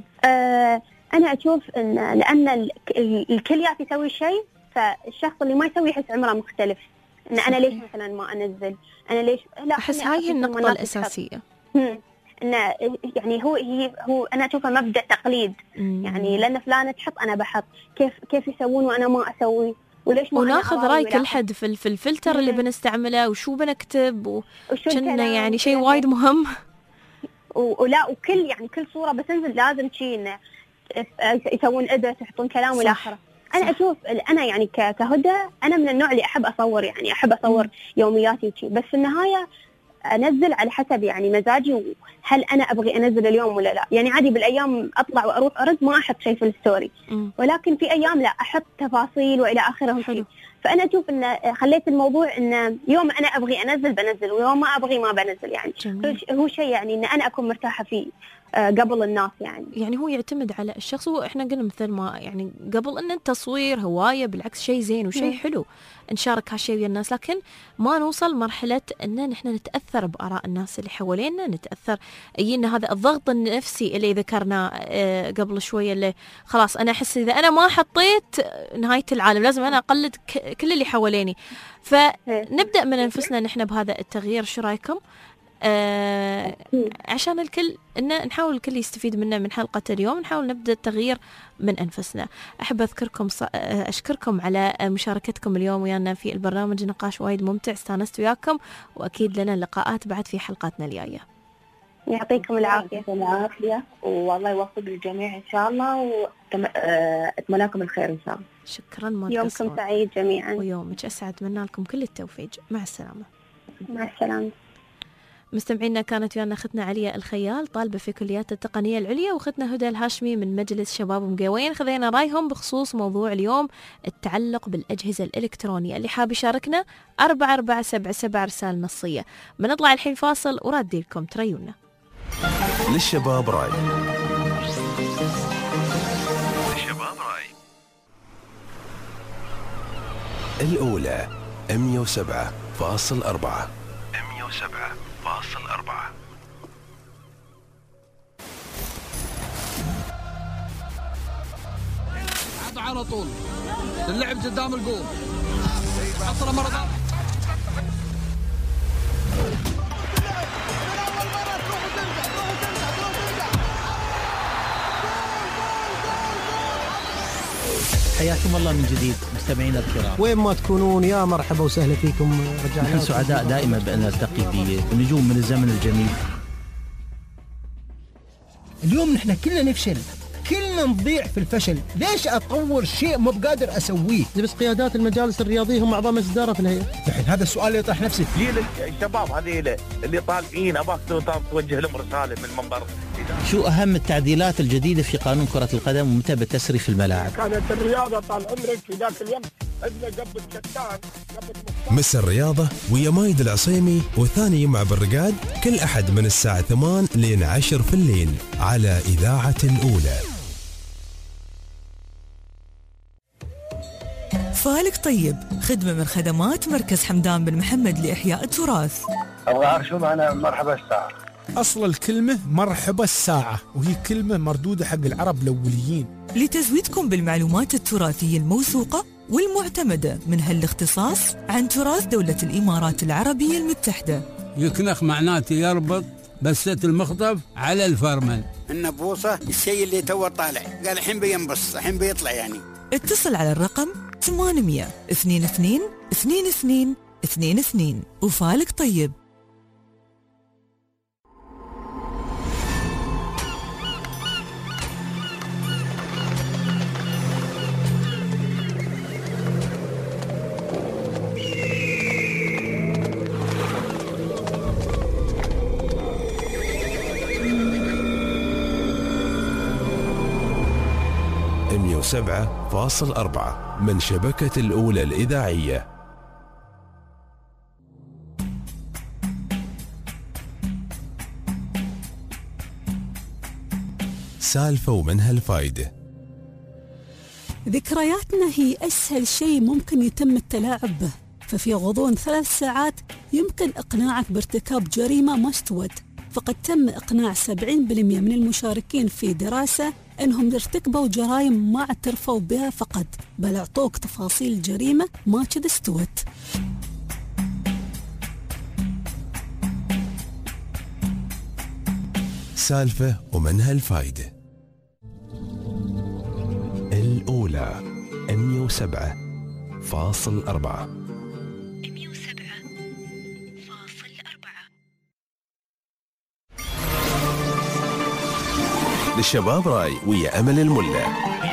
أنا أشوف إن لأن الكل يسوي شيء، فالشخص اللي ما يسوي يحس عمره مختلف. إن أنا ليش مثلا ما أنزل، أنا ليش لا. أحس هاي النقطة الأساسية. إنه يعني هو أنا أشوفه مبدأ تقليد. يعني لأن فلانة تحط أنا بحط، كيف يسوون وأنا ما أسوي، وليش ما وناخذ رأي كل حد في الفلتر اللي بنستعمله وشو بنكتب وكنا يعني شيء وايد مهم. ولا وكل يعني كل صورة بتنزل لازم شيء إنه يسوون إدت يحطون كلام ولا آخره. أنا أشوف أنا يعني كهدى أنا من النوع اللي أحب أصور، يعني أحب أصور يومياتي وشي، بس في النهاية أنزل على حسب يعني مزاجي، وهل أنا أبغي أنزل اليوم ولا لا. يعني عادي بالأيام أطلع وأروح أرد ما أحط شيء في الستوري، ولكن في أيام لا أحط تفاصيل وإلى آخره. فأنا أشوف إن خليت الموضوع إن يوم أنا أبغي أنزل بنزل، ويوم ما أبغي ما بنزل. يعني هو شيء يعني إن أنا أكون مرتاحة فيه قبل الناس. يعني هو يعتمد على الشخص. وإحنا قلنا مثل ما يعني قبل إن التصوير هواية، بالعكس شيء زين وشيء حلو نشارك هالشيء ويا الناس، لكن ما نوصل مرحلة إن نحن نتأثر بآراء الناس اللي حوالينا، نتأثر يجينا هذا الضغط النفسي اللي ذكرناه قبل شوية، اللي خلاص أنا أحس إذا أنا ما حطيت نهاية العالم، لازم أنا أقلد كل اللي حواليني. فنبدأ من أنفسنا نحن بهذا التغيير. شو رأيكم؟ عشان الكل إن نحاول الكل يستفيد منا من حلقة اليوم، نحاول نبدأ التغيير من أنفسنا. أحب أشكركم على مشاركتكم اليوم ويانا في البرنامج، نقاش وايد ممتع، استانست وياكم، وأكيد لنا لقاءات بعد في حلقاتنا الجاية. يعطيكم العافية. والله يوفق الجميع إن شاء الله، وأتمنى لكم الخير إن شاء الله. شكرا، ما يومكم سعيد جميعا ويومك أسعد، أتمنى لكم كل التوفيق. مع السلامة. مع السلامة. مستمعينا، كانت ويانا اختنا عليا الخيال، طالبة في كليات التقنية العليا، واختنا هدى الهاشمي من مجلس شباب مقاوين. خذينا رايهم بخصوص موضوع اليوم، التعلق بالأجهزة الإلكترونية. اللي حاب يشاركنا 4477 رسالة نصية. بنطلع الحين فاصل ورادي لكم تريونا. للشباب راي. الأولى 107.4. على طول اللعب قدام الجول، عطره مرة ثانية. حياكم الله من جديد مستمعينا الكرام، وين ما تكونون يا مرحبا وسهلا فيكم. رجعنا نحن سعداء دائما بأن نلتقي بنجوم من الزمن الجميل. اليوم نحن كلنا نفشل، كلنا نضيع في الفشل. ليش أطور شيء مو بقادر أسويه؟ بس قيادات المجالس الرياضية هم أعضاء مجلس إدارة في الهيئة. الحين هذا السؤال اللي يطرح نفسي. ليه الشباب هذه اللي طالعين أباك توجه لهم رسالة من منبر؟ شو أهم التعديلات الجديدة في قانون كرة القدم ومتى بتسري في الملاعب؟ كانت الرياضة طال عمرك في ذاك اليوم عندنا قبل كتان مس الرياضة ويا مايد العصيمي وثاني يوم بالرقاد كل أحد من الساعة 8 لين 10 في الليل على إذاعة الأولى. فالك طيب، خدمة من خدمات مركز حمدان بن محمد لإحياء التراث. أبغى أعرف شو معنى مرحبا الساعة. أصل الكلمة مرحبا الساعة، وهي كلمة مردودة حق العرب الأوليين. لتزويدكم بالمعلومات التراثية الموثوقة والمعتمدة من هالاختصاص عن تراث دولة الإمارات العربية المتحدة. يكنخ معناته يربط بسة المخطف على الفرمل. النبوصة الشيء اللي تو طالع، قال الحين بينبص، الحين بيطلع يعني. اتصل على الرقم 800 22 22 22 وفالك طيب. سبعة فاصل 4 من شبكة الأولى الإذاعية. سالفة ومنها الفايدة. ذكرياتنا هي أسهل شيء ممكن يتم التلاعب به، ففي غضون 3 ساعات يمكن إقناعك بارتكاب جريمة ما استوت. فقد تم إقناع 70% من المشاركين في دراسة أنهم ارتكبوا جرائم ما اعترفوا بها فقط، بل أعطوك تفاصيل الجريمة ما قد استوت. سالفة ومنها الفايدة. الأولى 107.4. للشباب راي ويا أمل الملا.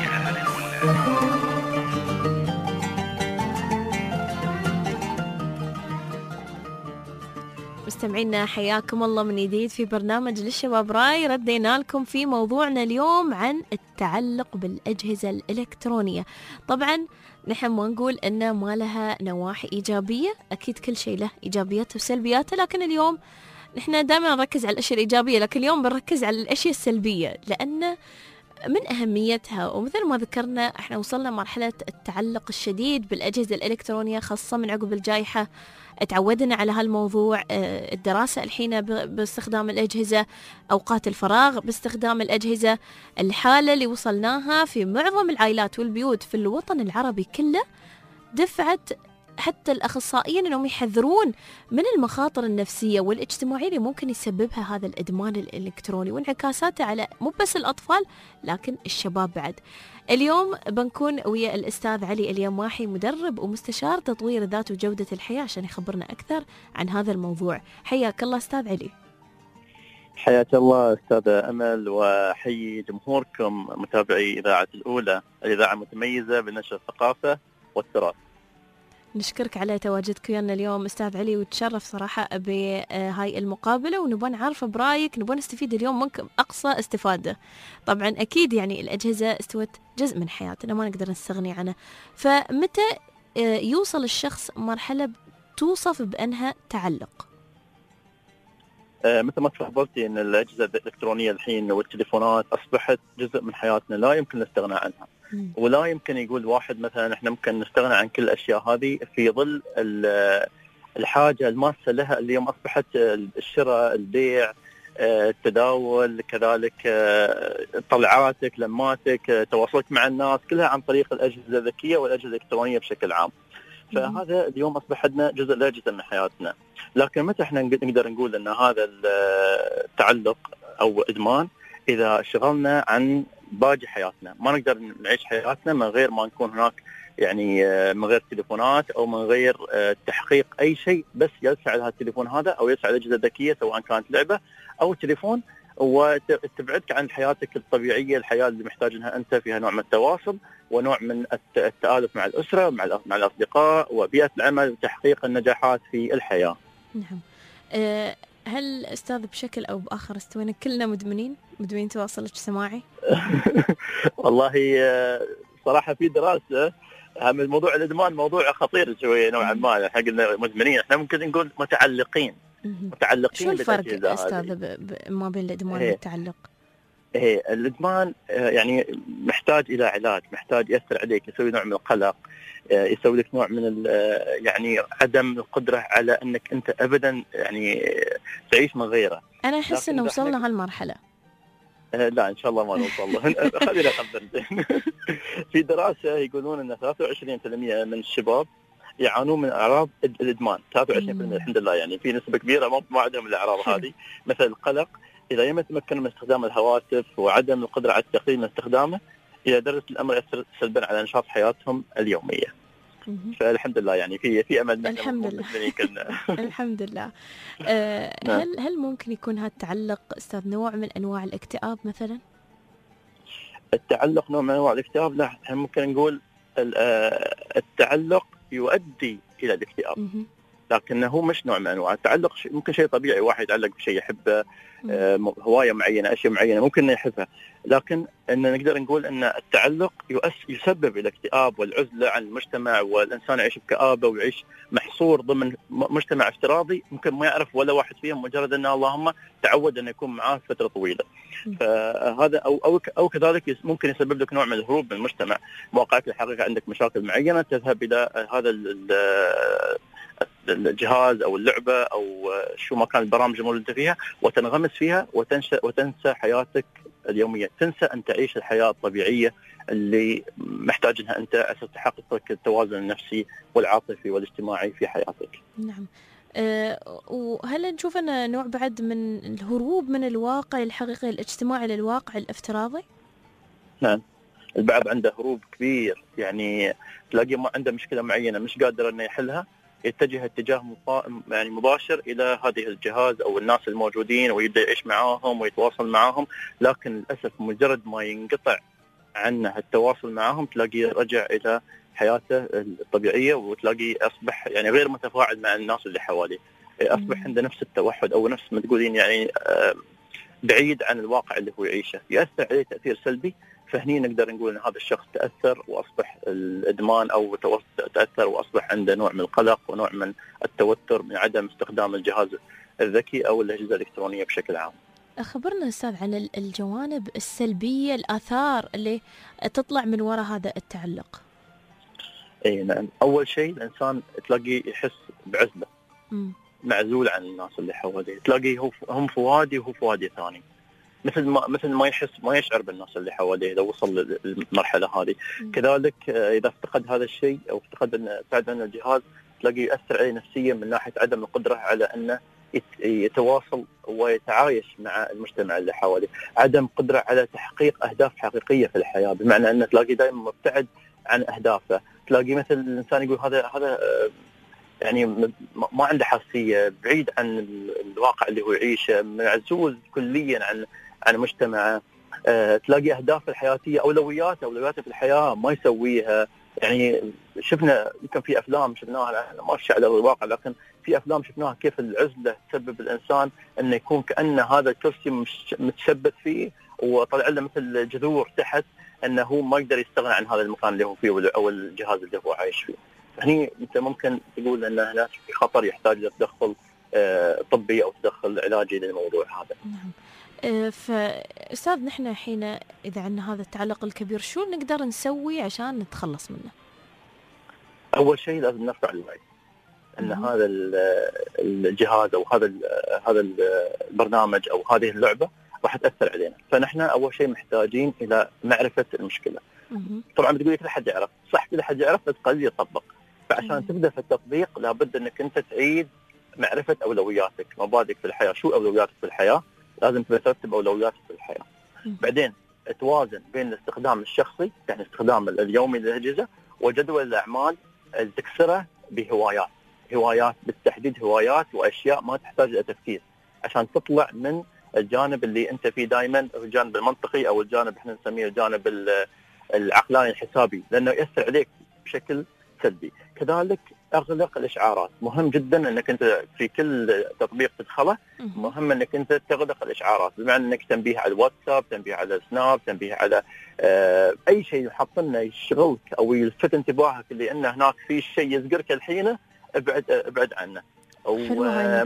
مستمعينا حياكم الله من جديد في برنامج للشباب راي. ردينا لكم في موضوعنا اليوم عن التعلق بالأجهزة الإلكترونية. طبعا نحن ما نقول إن ما لها نواحي إيجابية، أكيد كل شيء له إيجابياته وسلبياته، لكن اليوم نحن دائما نركز على الأشياء الإيجابية، لكن اليوم بنركز على الأشياء السلبية، لأن من أهميتها ومثل ما ذكرنا احنا وصلنا مرحلة التعلق الشديد بالأجهزة الإلكترونية، خاصة من عقب الجائحة تعودنا على هالموضوع. الدراسة الحين باستخدام الأجهزة، أوقات الفراغ باستخدام الأجهزة. الحالة اللي وصلناها في معظم العائلات والبيوت في الوطن العربي كله دفعت حتى الأخصائيين أنهم يحذرون من المخاطر النفسية والاجتماعية اللي ممكن يسببها هذا الإدمان الإلكتروني وانعكاساته على مو بس الأطفال لكن الشباب بعد. اليوم بنكون ويا الأستاذ علي اليماحي، مدرب ومستشار تطوير الذات وجودة الحياة، عشان يخبرنا أكثر عن هذا الموضوع. حياك الله أستاذ علي. حياك الله أستاذة أمل، وحيي جمهوركم متابعي إذاعة الأولى، الإذاعة المتميزة بنشر الثقافة والتراث. نشكرك على تواجدك ويانا اليوم أستاذ علي، وتشرف صراحة بهاي المقابلة، ونبغى نعرف برأيك، نبغى نستفيد اليوم منك أقصى استفادة. طبعا أكيد يعني الأجهزة استوت جزء من حياتنا ما نقدر نستغني عنها، فمتى يوصل الشخص مرحلة توصف بأنها تعلق؟ مثل ما تفضلتي ان الاجهزه الالكترونيه الحين والتليفونات اصبحت جزء من حياتنا لا يمكن نستغنى عنها. ولا يمكن يقول واحد مثلا احنا ممكن نستغنى عن كل الاشياء هذه في ظل الحاجه الماسه لها. اليوم اصبحت الشراء، البيع، التداول، كذلك طلعاتك، لماتك، تواصلك مع الناس، كلها عن طريق الاجهزه الذكيه والاجهزه الالكترونيه بشكل عام. فهذا اليوم اصبح عندنا جزء لا يتجزأ من حياتنا. لكن متى احنا نقدر نقول ان هذا التعلق او ادمان؟ اذا شغلنا عن باقي حياتنا. ما نقدر نعيش حياتنا من غير ما نكون هناك، يعني من غير تليفونات او من غير تحقيق اي شيء بس يلسع لها التليفون هذا او يلسع الاجهزه الذكيه، سواء كانت لعبه او تليفون، وتبعدك عن حياتك الطبيعيه، الحياه اللي محتاجها انت فيها نوع من التواصل ونوع من التآلف مع الاسره مع الاصدقاء وبيئه العمل وتحقيق النجاحات في الحياه. نعم. هل استاذ بشكل او باخر استوينا كلنا مدمنين تواصل اجتماعي؟ والله صراحه في دراسه هم الموضوع الادمان موضوع خطير شويه نوعا ما. حق المدمنين احنا ممكن نقول متعلقين. شو الفرق استاذ ما بين الادمان والتعلق؟ الادمان يعني محتاج الى علاج، محتاج يأثر عليك، يسوي نوع من القلق، يسوي لك نوع من يعني عدم القدره على انك انت ابدا يعني تعيش من غيره. انا احس انه وصلنا هالمرحله. لا ان شاء الله ما نوصل له. خلينا نقدر. في دراسه يقولون ان 23% من الشباب يعانون من اعراض الادمان. 23% الحمد لله، يعني في نسبه كبيره ما عندهم الاعراض هذه، مثل القلق، اذا لم يتمكنوا من استخدام الهواتف وعدم القدره على التقليل من استخدامه، الى درجه الامر يؤثر سلبا على نشاط حياتهم اليوميه. فالحمد لله يعني في امل. الحمد لله. الحمد لله. هل ممكن يكون هذا التعلق استاذ نوع من انواع الاكتئاب مثلا؟ التعلق نوع من انواع الاكتئاب؟ لا، ممكن نقول التعلق يؤدي الى الاكتئاب، لكنه مش نوع من انواع التعلق. ممكن شيء طبيعي، واحد يتعلق بشيء يحبه، هوايه معينه، اشياء معينه ممكن يحبها، لكن ان نقدر نقول ان التعلق يسبب الى الاكتئاب والعزله عن المجتمع، والانسان يعيش بكآبه ويعيش محصور ضمن مجتمع افتراضي ممكن ما يعرف ولا واحد فيهم، مجرد ان اللهم تعود انه يكون معاه فتره طويله. فهذا او كذلك ممكن يسبب لك نوع من الهروب من المجتمع. مواقعك الحقيقه عندك مشاكل معينه، تذهب الى هذا الجهاز او اللعبه او شو ما كان البرامج الموجوده فيها، وتنغمس فيها وتنسى حياتك اليوميه، تنسى ان تعيش الحياه الطبيعيه اللي محتاجها انت عشان تحقق التوازن النفسي والعاطفي والاجتماعي في حياتك. نعم. وهل نشوف أن نوع بعد من الهروب من الواقع الحقيقي الاجتماعي للواقع الافتراضي؟ نعم، البعض عنده هروب كبير، يعني تلاقي ما عنده مشكله معينه مش قادر انه يحلها، يتجه اتجاه يعني مباشر الى هذه الجهاز او الناس الموجودين ويبدا يعيش معاهم ويتواصل معاهم، لكن للاسف مجرد ما ينقطع عنه التواصل معاهم تلاقيه رجع الى حياته الطبيعيه، وتلاقيه اصبح يعني غير متفاعل مع الناس اللي حواليه، اصبح عنده نفس التوحد او نفس ما تقولين يعني بعيد عن الواقع اللي هو يعيشه، يأثر عليه تأثير سلبي. فهني نقدر نقول ان هذا الشخص تأثر واصبح الادمان او تأثر واصبح عنده نوع من القلق ونوع من التوتر من عدم استخدام الجهاز الذكي او الاجهزه الالكترونيه بشكل عام. خبرنا استاذ عن الجوانب السلبيه، الاثار اللي تطلع من وراء هذا التعلق. اي نعم، اول شيء الانسان تلاقيه يحس بعزله، معزول عن الناس اللي حواليه، تلاقيه هم فؤادي وهو فؤادي ثاني، مثل ما يحس ما يشعر بالناس اللي حواليه لو وصل للمرحله هذه. كذلك اذا افتقد هذا الشيء او افتقد ان ابتعد عن الجهاز، تلاقيه يؤثر عليه نفسيا من ناحيه عدم القدره على انه يتواصل ويتعايش مع المجتمع اللي حواليه، عدم قدره على تحقيق اهداف حقيقيه في الحياه، بمعنى انه تلاقيه دائما مبتعد عن اهدافه، تلاقي مثل الانسان يقول هذا يعني ما عنده حساسيه، بعيد عن الواقع اللي هو يعيشه، معزول كليا عن مجتمعه. تلاقي اهدافه الحياتيه اولوياته في الحياه ما يسويها. يعني شفنا يمكن في افلام شفناها، ما اشياء على الواقع، لكن في افلام شفناها كيف العزله تسبب الانسان انه يكون كأن هذا الكرسي متثبت فيه وطلع له مثل جذور تحت، انه هو ما يقدر يستغنى عن هذا المكان اللي هو فيه او الجهاز اللي هو عايش فيه. هني انت ممكن تقول ان هناك في خطر يحتاج لتدخل طبي او تدخل علاجي للموضوع هذا. فأستاذ نحن الحين إذا عندنا هذا التعلق الكبير شو نقدر نسوي عشان نتخلص منه؟ أول شيء لازم نرفع الوعي أن هذا الجهاز أو هذا البرنامج أو هذه اللعبة راح تأثر علينا. فنحن أول شيء محتاجين إلى معرفة المشكلة. طبعا بتقولي كل حد يعرف، صح كل حد يعرف بس قليل يطبق. فعشان تبدأ في التطبيق لابد أنك أنت تعيد معرفة أولوياتك، مبادئك في الحياة. شو أولوياتك في الحياة؟ لازم ترتب أولوياتك في الحياة. بعدين توازن بين الاستخدام الشخصي يعني الاستخدام اليومي للأجهزة وجدول الأعمال تكسره بهوايات بالتحديد، هوايات وأشياء ما تحتاج إلى تفكير عشان تطلع من الجانب اللي أنت فيه دائما، الجانب المنطقي أو الجانب احنا نسميه الجانب العقلاني الحسابي، لأنه يأثر عليك بشكل سلبي. كذلك أغلق الإشعارات. مهم جدا أنك أنت في كل تطبيق تدخله مهم أنك أنت تغلق الإشعارات، بمعنى أنك تنبيه على الواتساب، تنبيه على السناب، تنبيه على أي شيء يحط لنا يشغلك أو يلفت انتباهك اللي أنه هناك في شيء يزقرك الحين ابعد عنه. أو من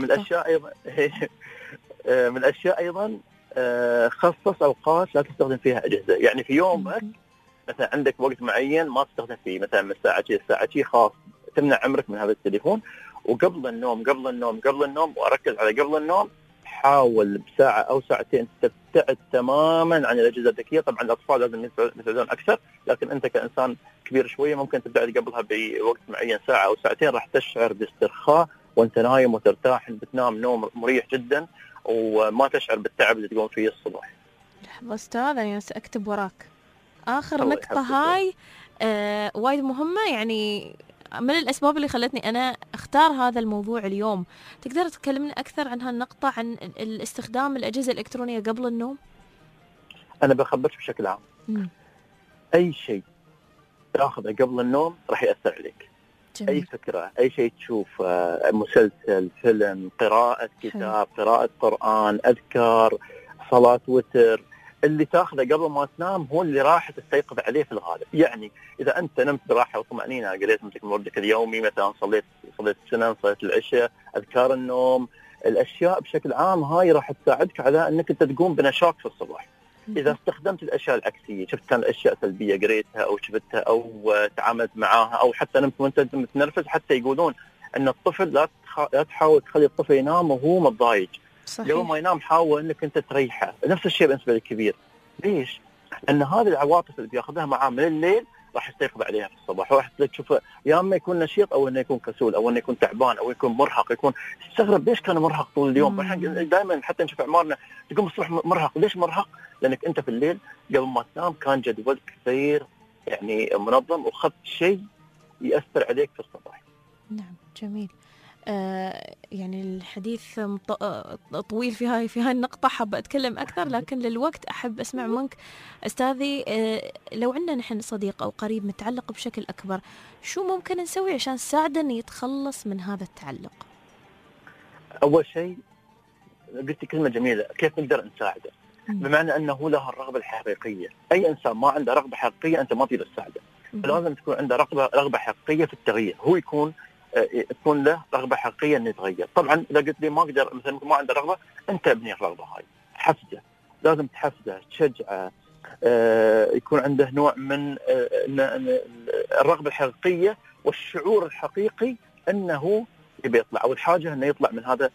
الأشياء أيضا خصص أوقات لا تستخدم فيها أجهزة. يعني في يومك مثلا عندك وقت معين ما تستخدم فيه، مثلا من الساعة خاص تمنع عمرك من هذا التليفون. وقبل النوم وأركز على قبل النوم حاول بساعة أو ساعتين تبتعد تماما عن الأجهزة الذكية. طبعا الأطفال لازم يبتعدون أكثر، لكن أنت كإنسان كبير شوية ممكن تبتعد قبلها بوقت معين ساعة أو ساعتين، راح تشعر باسترخاء وأنت نايم وترتاح، بتنام نوم مريح جدا وما تشعر بالتعب اللي تقوم فيه الصبح. لحظة أستاذ أنا سأكتب وراك آخر نقطة هاي وايد مهمة، يعني من الأسباب اللي خلتني أنا أختار هذا الموضوع اليوم. تقدر تكلمنا أكثر عن هالنقطة، عن الاستخدام الأجهزة الإلكترونية قبل النوم؟ أنا بخبرك بشكل عام. أي شيء تأخذه قبل النوم راح يأثر عليك. جميل. أي فكرة، أي شيء تشوف، مسلسل، فيلم، قراءة كتاب، قراءة قرآن، أذكار، صلاة وتر، اللي تاخذه قبل ما تنام هو اللي راح تستيقظ عليه في الغالب. يعني إذا أنت نمت براحة وطمأنينة، قريت مثلك موردك اليومي، مثلا صليت السنن، صليت العشاء، أذكار النوم، الأشياء بشكل عام هاي راح تساعدك على أنك أنت تقوم بنشاط في الصباح. إذا استخدمت الأشياء العكسية، شفت كان أشياء سلبية قريتها أو شفتها أو تعاملت معاها أو حتى نمت وأنت متنرفز، حتى يقولون أن الطفل لا تحاول تخلي الطفل ينام وهو متضايق. يوم ما ينام حاول انك انت تريحه. نفس الشيء بالنسبه للكبير. ليش؟ ان هذه العواطف اللي بياخذها معاه من الليل راح يستيقظ عليها في الصباح، راح تشوفه يا اما يكون نشيط او انه يكون كسول او انه يكون تعبان او يكون مرهق، يكون تستغرب ليش كان مرهق طول اليوم. احنا دائما حتى نشوف اعمارنا تقوم الصبح مرهق. ليش مرهق؟ لانك انت في الليل قبل ما تنام كان جدولك غير يعني منظم وخذت شيء ياثر عليك في الصباح. نعم جميل. يعني الحديث طويل في هاي النقطة، حابة أتكلم أكثر لكن للوقت أحب أسمع منك أستاذي. لو عندنا نحن صديق أو قريب متعلق بشكل أكبر، شو ممكن نسوي عشان نساعده أن يتخلص من هذا التعلق؟ أول شيء قلت كلمة جميلة، كيف نقدر نساعده؟ بمعنى أنه له الرغبة الحقيقية. أي إنسان ما عنده رغبة حقيقية أنت ما تقدر تساعده. لازم تكون عنده رغبة حقيقية في التغيير، هو يكون له رغبة حقيقية أن يتغير. طبعا إذا قلت لي ما أقدر مثلا ما عنده رغبة، أنت ابني الرغبة هاي، حفزه، لازم تحفزه، تشجعه، يكون عنده نوع من الرغبة الحقيقية والشعور الحقيقي أنه يبي يطلع، أو الحاجة أنه يطلع من هذا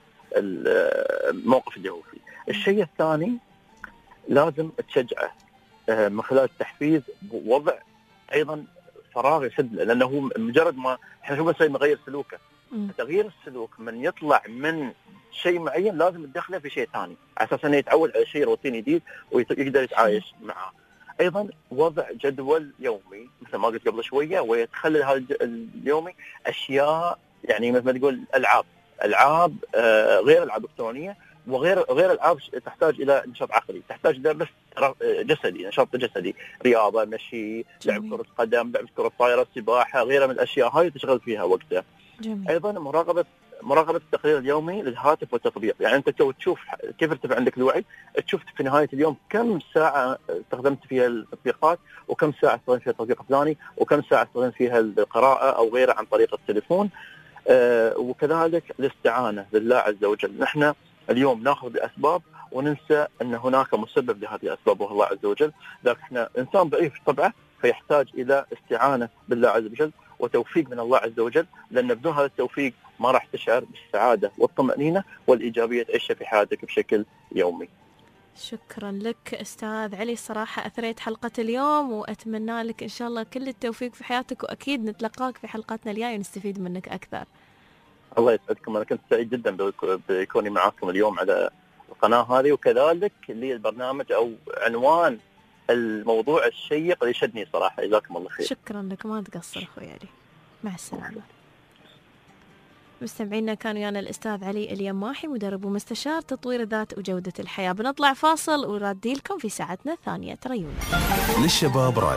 الموقف اللي هو فيه. الشيء الثاني لازم تشجعه من خلال التحفيز، وضع أيضا فراغ يسد له، لأنه مجرد ما احنا شو بنسوي نغير سلوكه. تغيير السلوك من يطلع من شيء معين لازم تدخله في شيء ثاني على اساس انه يتعود على شيء روتيني جديد ويقدر يتعايش معه. ايضا وضع جدول يومي مثل ما قلت قبل شويه، ويتخلل هذا اليومي اشياء يعني مثل ما تقول العاب غير العاب الكترونيه وغير العاب تحتاج الى نشاط عقلي، تحتاج الى بس جسدي، نشاط جسدي، رياضه، مشي، لعب كره قدم، لعب كره طايره، سباحه، غيرها من الاشياء هاي تشغل فيها وقته. جميل. ايضا مراقبه التقرير اليومي للهاتف والتطبيق. يعني انت تشوف كيف ارتفع عندك الوعي، تشوف في نهايه اليوم كم ساعه استخدمت فيها التطبيقات، وكم ساعه استخدمت فيها التطبيق الفلاني، وكم ساعه استخدمت فيها القراءه او غيرها عن طريق التليفون. وكذلك الاستعانة بالله عز وجل. نحن اليوم ناخذ بأسباب وننسى أن هناك مسبب لهذه الأسباب وهو الله عز وجل. لكن احنا إنسان ضعيف طبعه، فيحتاج إلى استعانة بالله عز وجل وتوفيق من الله عز وجل، لأن بدون هذا التوفيق ما راح تشعر بالسعادة والطمأنينة والإيجابية تعيشها في حياتك بشكل يومي. شكرا لك أستاذ علي، صراحة أثريت حلقة اليوم، وأتمنى لك إن شاء الله كل التوفيق في حياتك، وأكيد نتلقاك في حلقاتنا الجاية ونستفيد منك أكثر. الله يسعدكم، أنا كنت سعيد جدا بكوني معاكم اليوم على القناة هذه، وكذلك لي البرنامج أو عنوان الموضوع الشيق اللي شدني صراحة. جزاكم الله خير. شكرا لك، ما تقصر أخوي علي، مع السلامة. مستمعينا كان ويانا الأستاذ علي اليماحي، مدرب ومستشار تطوير الذات وجودة الحياة. بنطلع فاصل ورادي لكم في ساعتنا الثانية. تريونا للشباب راي.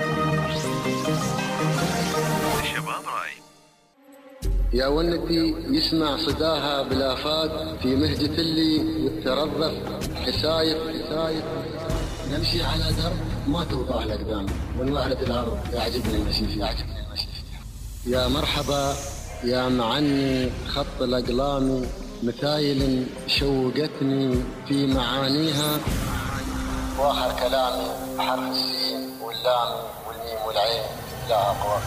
يا ونتي يسمع صداها بالآفاق في مهجة اللي والترضف حسايف نمشي على درب ما توضح الأقدام ونوعرة الأرض. يعجبني المشي فيها يا مرحبا يا معني خط الأقلام مثايل شوقتني في معانيها، وآخر كلامي بحرف السين واللام والميم والعين لا أقوى.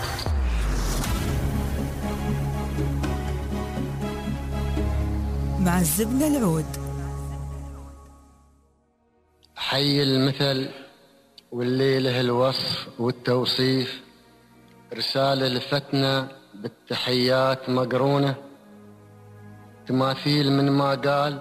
مع الزبنة العود. حي المثل واللي له الوصف والتوصيف، رسالة لفتنا بالتحيات مقرونة، تماثيل من ما قال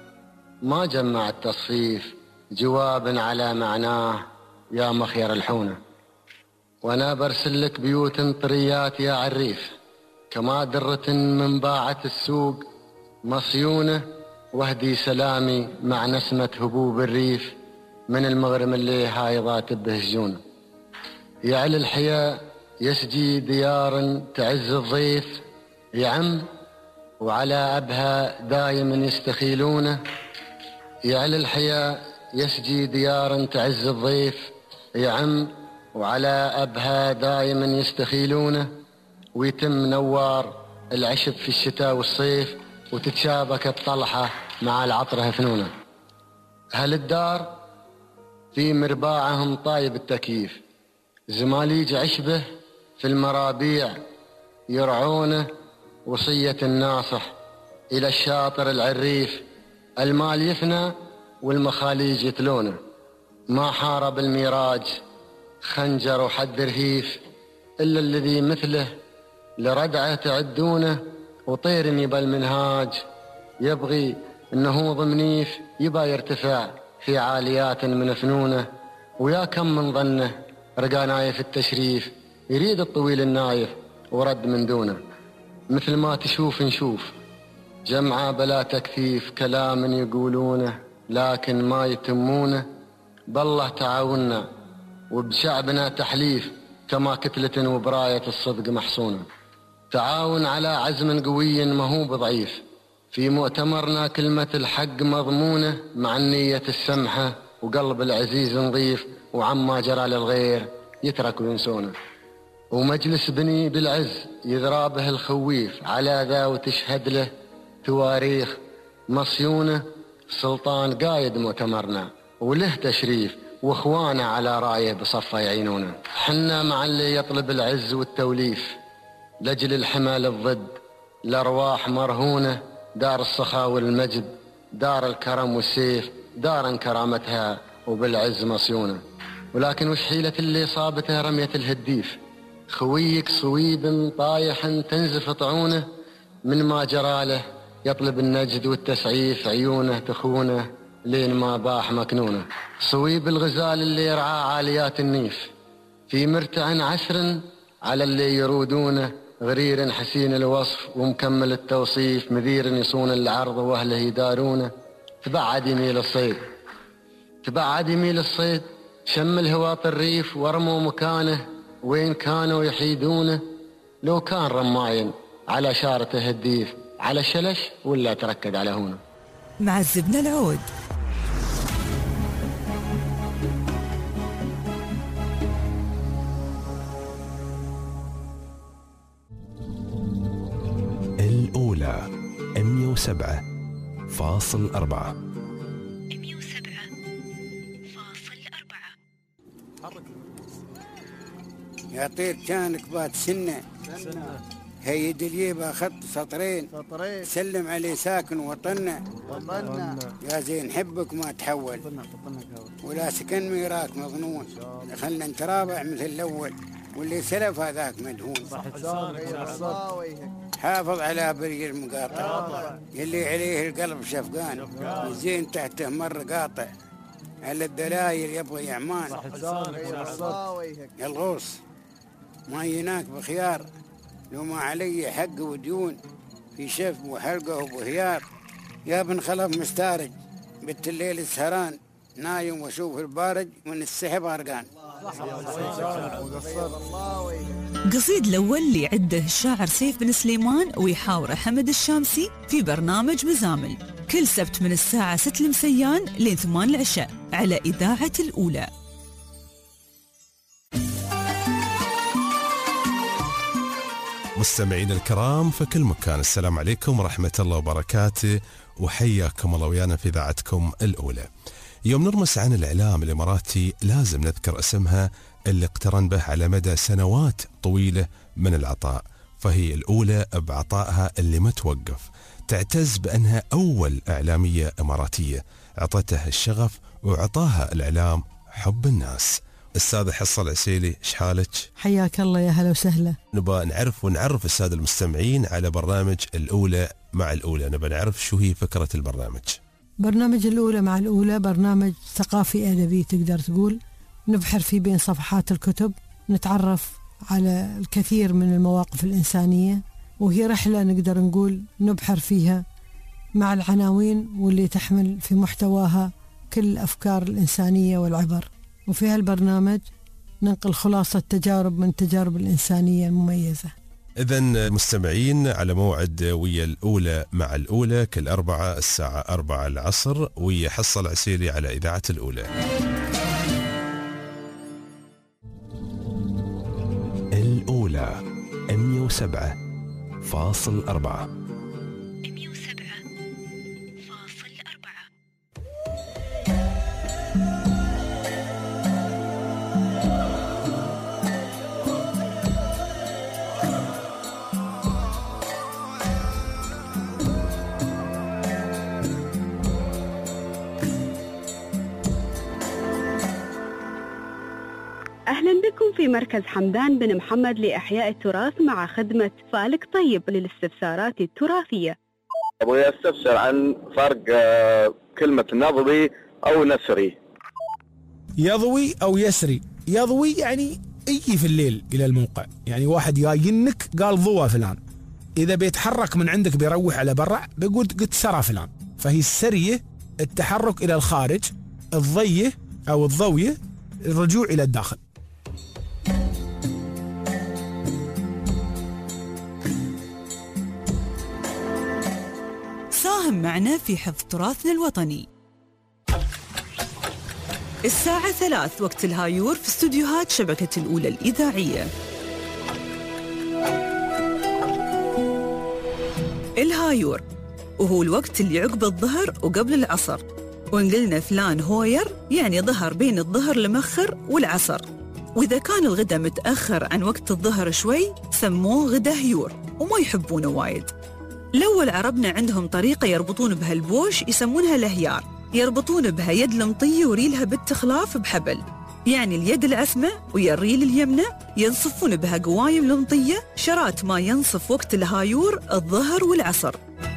ما جمع التصفيف، جواب على معناه يا مخير الحونة. وانا برسلك بيوت طريات يا عريف، كما درة من باعة السوق مصيونة، واهدي سلامي مع نسمة هبوب الريف، من المغرم اللي هايضات بهجونه. يعلى الحياة يسجي ديار تعز الضيف، يعم وعلى أبها دايم يستخيلونه. يعلى الحياة يسجي ديار تعز الضيف، يعم وعلى أبها دايم يستخيلونه. ويتم نوار العشب في الشتاء والصيف، وتتشابك الطلحة مع العطر هفنونه. أهل الدار في مرباعهم طايب التكييف، زماليج عشبه في المرابيع يرعونه. وصية الناصح إلى الشاطر العريف، المال يفنى والمخاليج يتلونه. ما حارب الميراج خنجر وحد رهيف، إلا الذي مثله لردعه تعدونه. وطير بالمنهاج يبغي النهوض منيف، يبا يرتفع في عاليات من فنونه. ويا كم من ظنه رقا نايف التشريف، يريد الطويل النايف ورد من دونه. مثل ما تشوف نشوف جمعة بلا تكثيف، كلام يقولونه لكن ما يتمونه. بالله تعاوننا وبشعبنا تحليف، كما كتلة وبراية الصدق محصونة. تعاون على عزم قوي ما هو بضعيف، في مؤتمرنا كلمة الحق مضمونة، مع النية السمحة وقلب العزيز نظيف. وعما جرى للغير يترك وينسونه. ومجلس بني بالعز يذرى به الخويف، على ذا وتشهد له تواريخ مصيونة. سلطان قايد مؤتمرنا وله تشريف، واخوانا على رايه بصفه يعينونه. حنا مع اللي يطلب العز والتوليف، لجل الحمى الضد الارواح مرهونه. دار السخاء والمجد، دار الكرم والسيف، دار كرامتها وبالعز مصيونه. ولكن وش حيلة اللي صابته رمية الهديف، خويك صويب طايح تنزف طعونه. من ما جراله يطلب النجد والتسعيف، عيونه تخونه لين ما باح مكنونه. صويب الغزال اللي يرعى عاليات النيف، في مرتع عسر على اللي يرودونه. غرير حسين الوصف ومكمل التوصيف، مذير يصون العرض واهله يدارونه. تبعد يميل الصيد، تبعد يميل الصيد، شم الهواط الريف ورموا مكانه وين كانوا يحيدونه. لو كان رماين على شارته الديف، على شلش ولا تركد على هونه. مع الزبنة العود. 107.4. يا طير كانك بات سنة هي دليبة خط سطرين سلم عليه ساكن وطننا يا زين حبك ما تحول ولا سكن ميراك مظنون خلنا نترابع مثل الأول واللي سلف هذاك مدهون حافظ على بري المقاطع يلي عليه القلب شفقان والزين تحته مر قاطع على الدلايل يبغى يعمان يا الغوص ما يناك بخيار لو ما علي حق وديون في شف وحلقه وبهيار يا ابن خلف مستارج بنت الليل السهران نايم واشوف البارج من السحب غرقان. قصيد الأول اللي عده الشاعر سيف بن سليمان ويحاوره حمد الشامسي في برنامج مزامل كل سبت من الساعة 6 المسيان لين 8 العشاء على إذاعة الأولى. مستمعين الكرام في كل مكان، السلام عليكم ورحمة الله وبركاته، وحياكم الله ويانا في إذاعتكم الأولى. يوم نرمس عن الإعلام الإماراتي لازم نذكر اسمها اللي اقترن به على مدى سنوات طويلة من العطاء، فهي الأولى بعطائها اللي ما توقف، تعتز بأنها أول إعلامية إماراتية عطتها الشغف وعطاها الإعلام حب الناس. السادة حصة العسيلي، ايش حالك؟ حياك الله، يا هلا وسهلا. نبغى نعرف السادة المستمعين على برنامج الأولى مع الأولى، نبغى نعرف شو هي فكرة البرنامج. برنامج الأولى مع الأولى برنامج ثقافي أدبي تقدر تقول، نبحر فيه بين صفحات الكتب، نتعرف على الكثير من المواقف الإنسانية، وهي رحلة نقدر نقول نبحر فيها مع العناوين واللي تحمل في محتواها كل الأفكار الإنسانية والعبر. وفي هالبرنامج ننقل خلاصة تجارب من تجارب الإنسانية المميزة. إذن مستمعين على موعد ويا الأولى مع الأولى كل أربعة الساعة 4 العصر ويا حصة العسيلي على إذاعة الأولى. الأولى 107.4. أهلا بكم في مركز حمدان بن محمد لإحياء التراث مع خدمة فالك طيب للاستفسارات التراثية. أبغى أستفسر عن فرق كلمة نضوي أو نسري. يضوي أو يسري. يضوي يعني يجي في الليل إلى الموقع، يعني واحد جاينك قال ضوى فلان، إذا بيتحرك من عندك بيروح على برا بيقول قد سرى فلان. فهي السرية التحرك إلى الخارج، الضية أو الضوية الرجوع إلى الداخل. ساهم معنا في حفظ تراثنا الوطني. الساعة 3 وقت الهايور في استوديوهات شبكة الأولى الإذاعية. الهايور وهو الوقت اللي عقب الظهر وقبل العصر، ونقلنا فلان هوير يعني ظهر بين الظهر المخر والعصر، وإذا كان الغدا متأخر عن وقت الظهر شوي سموه غدا هيور وما يحبونه وايد. الأول عربنا عندهم طريقة يربطون بها البوش يسمونها الهيار، يربطون بها يد المطية وريلها بالتخلاف بحبل، يعني اليد العسمة ويا الريل اليمنى ينصفون بها قوايم المطية شرات ما ينصف وقت الهايور الظهر والعصر.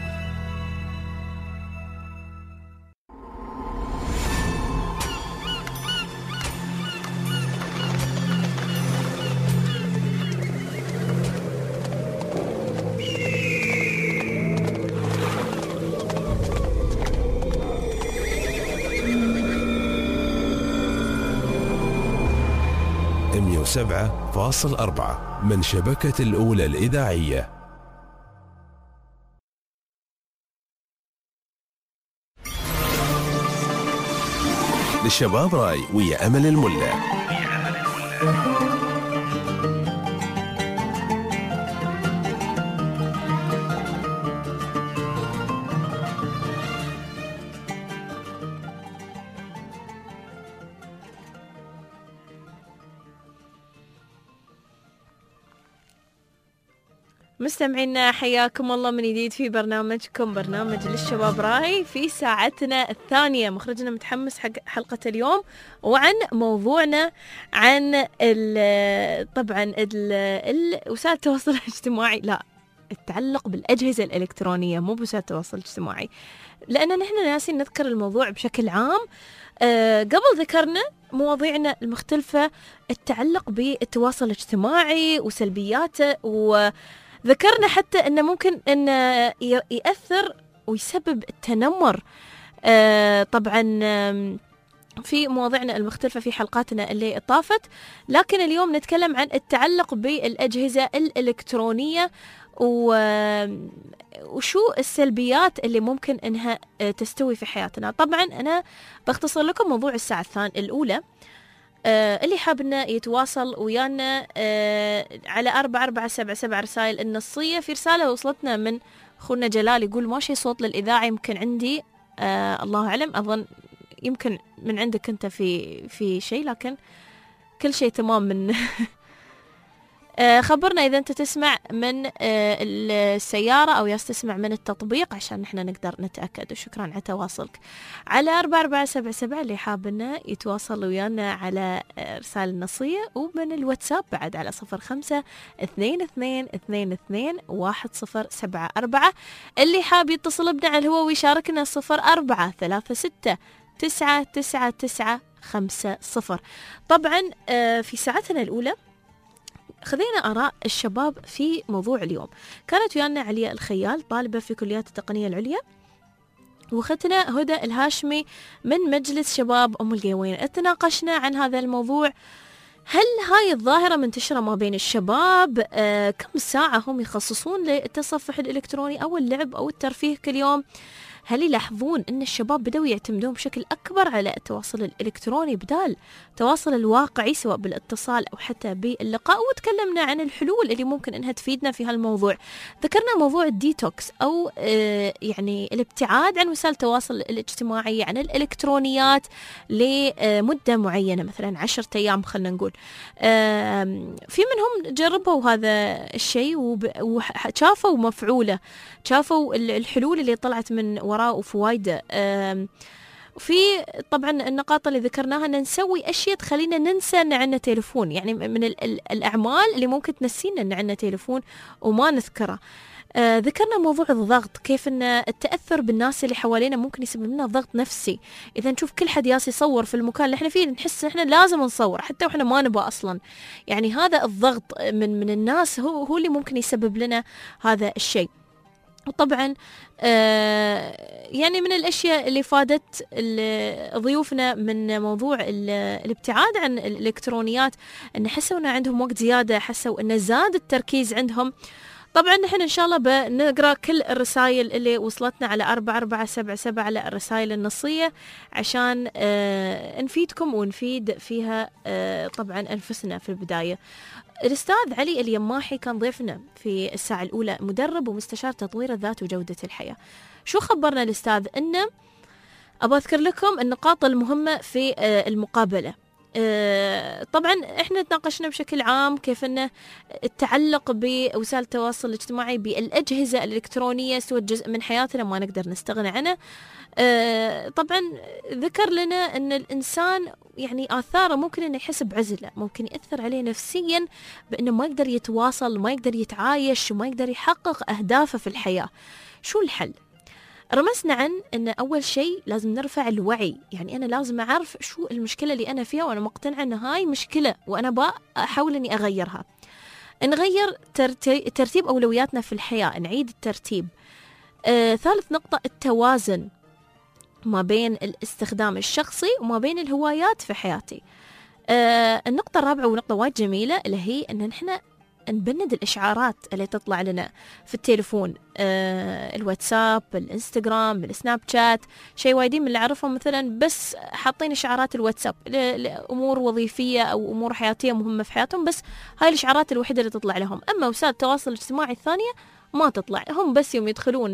مية 7.4 من شبكة الأولى الإذاعية. للشباب راي ويا أمل الملا. مستمعينا حياكم الله من جديد في برنامجكم برنامج للشباب راي في ساعتنا الثانية. مخرجنا متحمس حق حلقة اليوم وعن موضوعنا عن طبعا وسائل التواصل الاجتماعي، لا التعلق بالأجهزة الإلكترونية مو بوسائل التواصل الاجتماعي، لأن نحن ناسين نذكر الموضوع بشكل عام. قبل ذكرنا مواضيعنا المختلفة التعلق بالتواصل الاجتماعي وسلبياته، وذكرنا حتى أنه ممكن أن يأثر ويسبب التنمر طبعا في مواضيعنا المختلفة في حلقاتنا اللي طافت. لكن اليوم نتكلم عن التعلق بالأجهزة الإلكترونية وشو السلبيات اللي ممكن انها تستوي في حياتنا. طبعا انا بختصر لكم موضوع الساعة الأولى. اللي حاب انه يتواصل ويانا على 4477 رسائل النصية. في رسالة وصلتنا من اخونا جلال يقول ماشي صوت للإذاعة، يمكن عندي الله أعلم، أظن يمكن من عندك انت في شيء، لكن كل شيء تمام من خبرنا إذا أنت تسمع من السيارة أو تسمع من التطبيق عشان نحن نقدر نتأكد. وشكرا على تواصلك. على 4477 اللي حاب إنه يتواصل ويانا على رسالة نصية، ومن الواتساب بعد على 0522221074. اللي حاب يتصل بنا على الهواء ويشاركنا 0436999950. طبعا في ساعتنا الأولى خذينا آراء الشباب في موضوع اليوم. كانت ويانا عليا الخيال طالبة في كليات التقنية العليا، وختنا هدى الهاشمي من مجلس شباب أم القيوين. تناقشنا عن هذا الموضوع. هل هاي الظاهرة منتشرة ما بين الشباب؟ كم ساعة هم يخصصون للتصفح الإلكتروني أو اللعب أو الترفيه كل يوم؟ هل يلاحظون أن الشباب بدأوا يعتمدون بشكل أكبر على التواصل الإلكتروني بدال التواصل الواقعي سواء بالاتصال أو حتى باللقاء؟ وتكلمنا عن الحلول اللي ممكن أنها تفيدنا في هالموضوع. ذكرنا موضوع الديتوكس أو يعني الابتعاد عن وسائل التواصل الاجتماعي، عن الإلكترونيات لمدة معينة، مثلا 10 أيام خلنا نقول. في منهم جربوا هذا الشيء وشافوا مفعولة، شافوا الحلول اللي طلعت من وراء وفوائده. وفي طبعا النقاط اللي ذكرناها أن نسوي أشياء تخلينا ننسى أن عندنا تليفون، يعني من الأعمال اللي ممكن تنسينا أن عندنا تليفون وما نذكره. ذكرنا موضوع الضغط، كيف أن التأثر بالناس اللي حوالينا ممكن يسبب لنا ضغط نفسي. إذا نشوف كل حد يصور في المكان اللي احنا فيه نحس احنا لازم نصور حتى واحنا ما نبغى أصلا. يعني هذا الضغط من الناس هو اللي ممكن يسبب لنا هذا الشيء. وطبعا يعني من الأشياء اللي فادت ضيوفنا من موضوع الابتعاد عن الإلكترونيات أن حسوا أن عندهم وقت زيادة، حسوا أن زاد التركيز عندهم. طبعا نحن إن شاء الله بنقرأ كل الرسائل اللي وصلتنا على 4477 على الرسائل النصية عشان نفيدكم ونفيد فيها طبعا أنفسنا. في البداية الأستاذ علي اليماحي كان ضيفنا في الساعة الأولى، مدرب ومستشار تطوير الذات وجودة الحياة. شو خبرنا الأستاذ؟ إنه أبغى أذكر لكم النقاط المهمة في المقابلة. طبعا احنا تناقشنا بشكل عام كيف انه التعلق بوسائل التواصل الاجتماعي بالأجهزة الإلكترونية سوى جزء من حياتنا ما نقدر نستغنى عنه. طبعا ذكر لنا ان الانسان يعني آثاره ممكن انه يحس بعزلة، ممكن يأثر عليه نفسيا بانه ما يقدر يتواصل، ما يقدر يتعايش، وما يقدر يحقق اهدافه في الحياة. شو الحل؟ رمزنا عن أن أول شيء لازم نرفع الوعي، يعني أنا لازم أعرف شو المشكلة اللي أنا فيها وأنا مقتنعة أن هاي مشكلة وأنا أحاول أني أغيرها. نغير ترتيب أولوياتنا في الحياة، نعيد الترتيب. ثالث نقطة التوازن ما بين الاستخدام الشخصي وما بين الهوايات في حياتي. النقطة الرابعة ونقطة وايد جميلة اللي هي أن نحن نبند الإشعارات اللي تطلع لنا في التليفون، الواتساب، الانستغرام، السناب شات. شيء وايدين من اللي أعرفهم مثلا بس حاطين إشعارات الواتساب لأمور وظيفية أو أمور حياتية مهمة في حياتهم، بس هاي الإشعارات الوحيدة اللي تطلع لهم. أما وسائل التواصل الاجتماعي الثانية ما تطلع، هم بس يوم يدخلون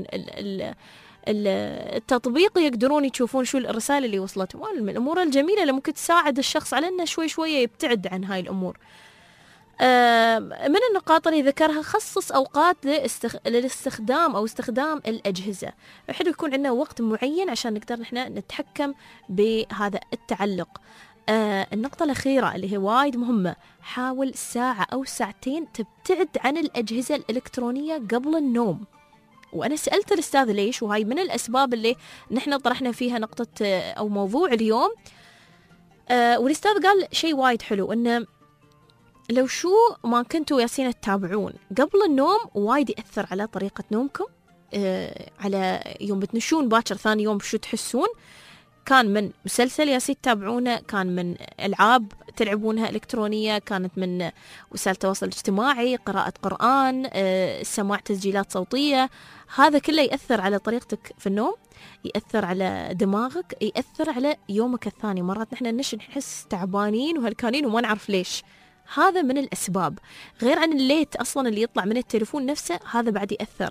التطبيق يقدرون يشوفون شو الرسائل اللي وصلتهم. من الأمور الجميلة اللي ممكن تساعد الشخص على أنه شوي شوية يبتعد عن هاي الأمور. من النقاط اللي ذكرها خصص أوقات للاستخدام أو استخدام الأجهزة. حلو يكون عندنا وقت معين عشان نقدر نحن نتحكم بهذا التعلق. النقطة الأخيرة اللي هي وايد مهمة، حاول ساعة أو ساعتين تبتعد عن الأجهزة الإلكترونية قبل النوم. وأنا سألت الأستاذ ليش، وهاي من الأسباب اللي نحن طرحنا فيها نقطة أو موضوع اليوم. والأستاذ قال شيء وايد حلو، إنه لو شو ما كنتوا ياسين تتابعون قبل النوم وايد يأثر على طريقة نومكم، على يوم بتنشون باكر ثاني يوم شو تحسون. كان من مسلسل ياسين تتابعونه، كان من ألعاب تلعبونها إلكترونية، كانت من وسائل التواصل الاجتماعي، قراءة قرآن، سماع تسجيلات صوتية. هذا كله يأثر على طريقتك في النوم، يأثر على دماغك، يأثر على يومك الثاني. مرات نحن نحس تعبانين وهلكانين وما نعرف ليش. هذا من الأسباب، غير عن الليت أصلا اللي يطلع من التليفون نفسه، هذا بعد يأثر.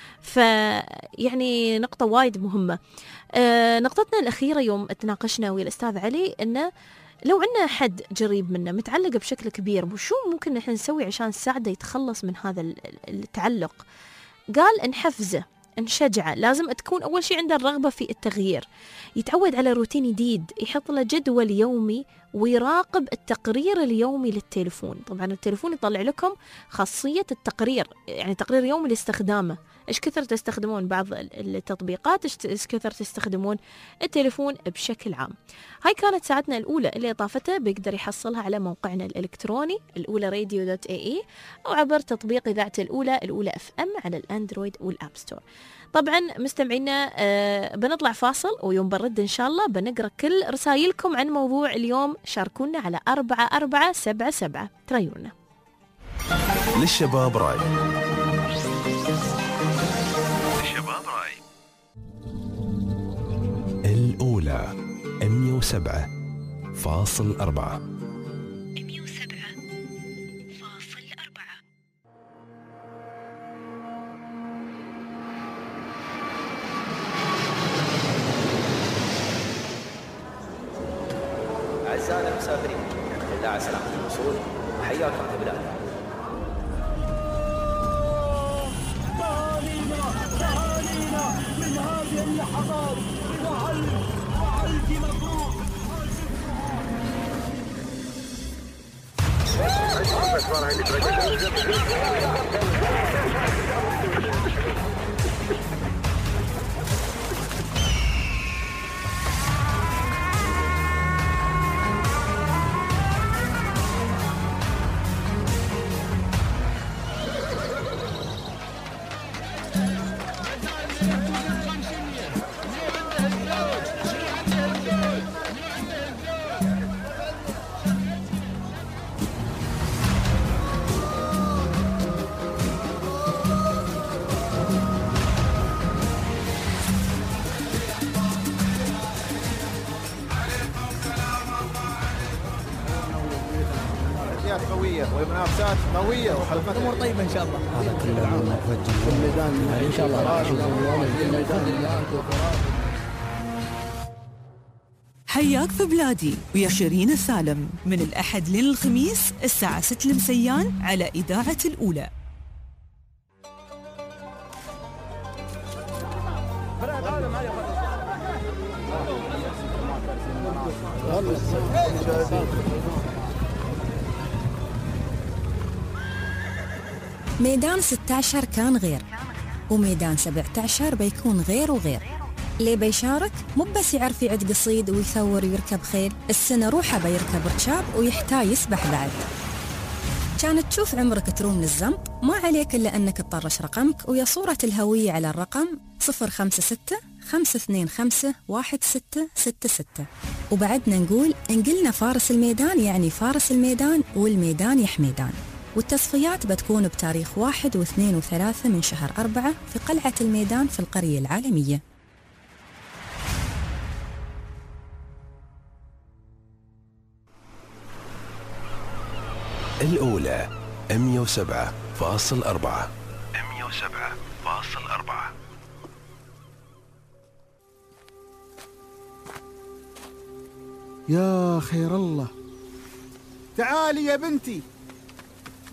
فيعني نقطة وايد مهمة. نقطتنا الأخيرة يوم تناقشنا ويا الأستاذ علي، إنه لو عندنا حد قريب منا متعلق بشكل كبير، وشو ممكن نحن نسوي عشان نساعده يتخلص من هذا التعلق؟ قال نحفزه، نشجعه. لازم تكون أول شيء عنده الرغبة في التغيير، يتعود على روتين جديد، يحط له جدول يومي ويراقب التقرير اليومي للتليفون. طبعا التليفون يطلع لكم خاصية التقرير، يعني تقرير يومي لاستخدامه، إيش كثر تستخدمون بعض التطبيقات، إيش كثر تستخدمون التليفون بشكل عام. هاي كانت ساعتنا الأولى، اللي إضافتها بيقدر يحصلها على موقعنا الإلكتروني الأولى radio.ae، أو عبر تطبيق إذاعة الأولى FM على الأندرويد والآب ستور. طبعا مستمعينا بنطلع فاصل، ويوم برد إن شاء الله بنقرأ كل رسائلكم عن موضوع اليوم. شاركونا على 4477 تريونا. للشباب راي. الأولى 107.4. أعزائنا المسافرين، لله على سلامة الوصول وحياكم في بلادنا. تهانينا من هذه اللحظات، وألف مبروك. قوية والمنافسات قوية وحلقات أمور طيبة إن شاء الله. هذا كل العام نتوجه الميدان إن شاء الله. حياك في بلادي ويا شيرين سالم، من الأحد للخميس الساعة 6 المسيان على إذاعة الأولى. ميدان 16 كان غير، وميدان 17 بيكون غير وغير. اللي بيشارك مو بس يعرف يعد قصيد ويثور ويركب خيل، السنة روحه بيركب ركاب ويحتاج يسبح بعد. كانت تشوف عمرك تروم للزنب، ما عليك إلا أنك تطرش رقمك ويا صورة الهوية على الرقم 056 525 1666. وبعدنا نقول إن قلنا فارس الميدان يعني فارس الميدان، والميدان يحميدان. والتصفيات بتكون بتاريخ 1 و2 و3 من شهر 4 في قلعة الميدان في القرية العالمية. الأولى 107.4. 107.4. يا خير الله، تعالي يا بنتي،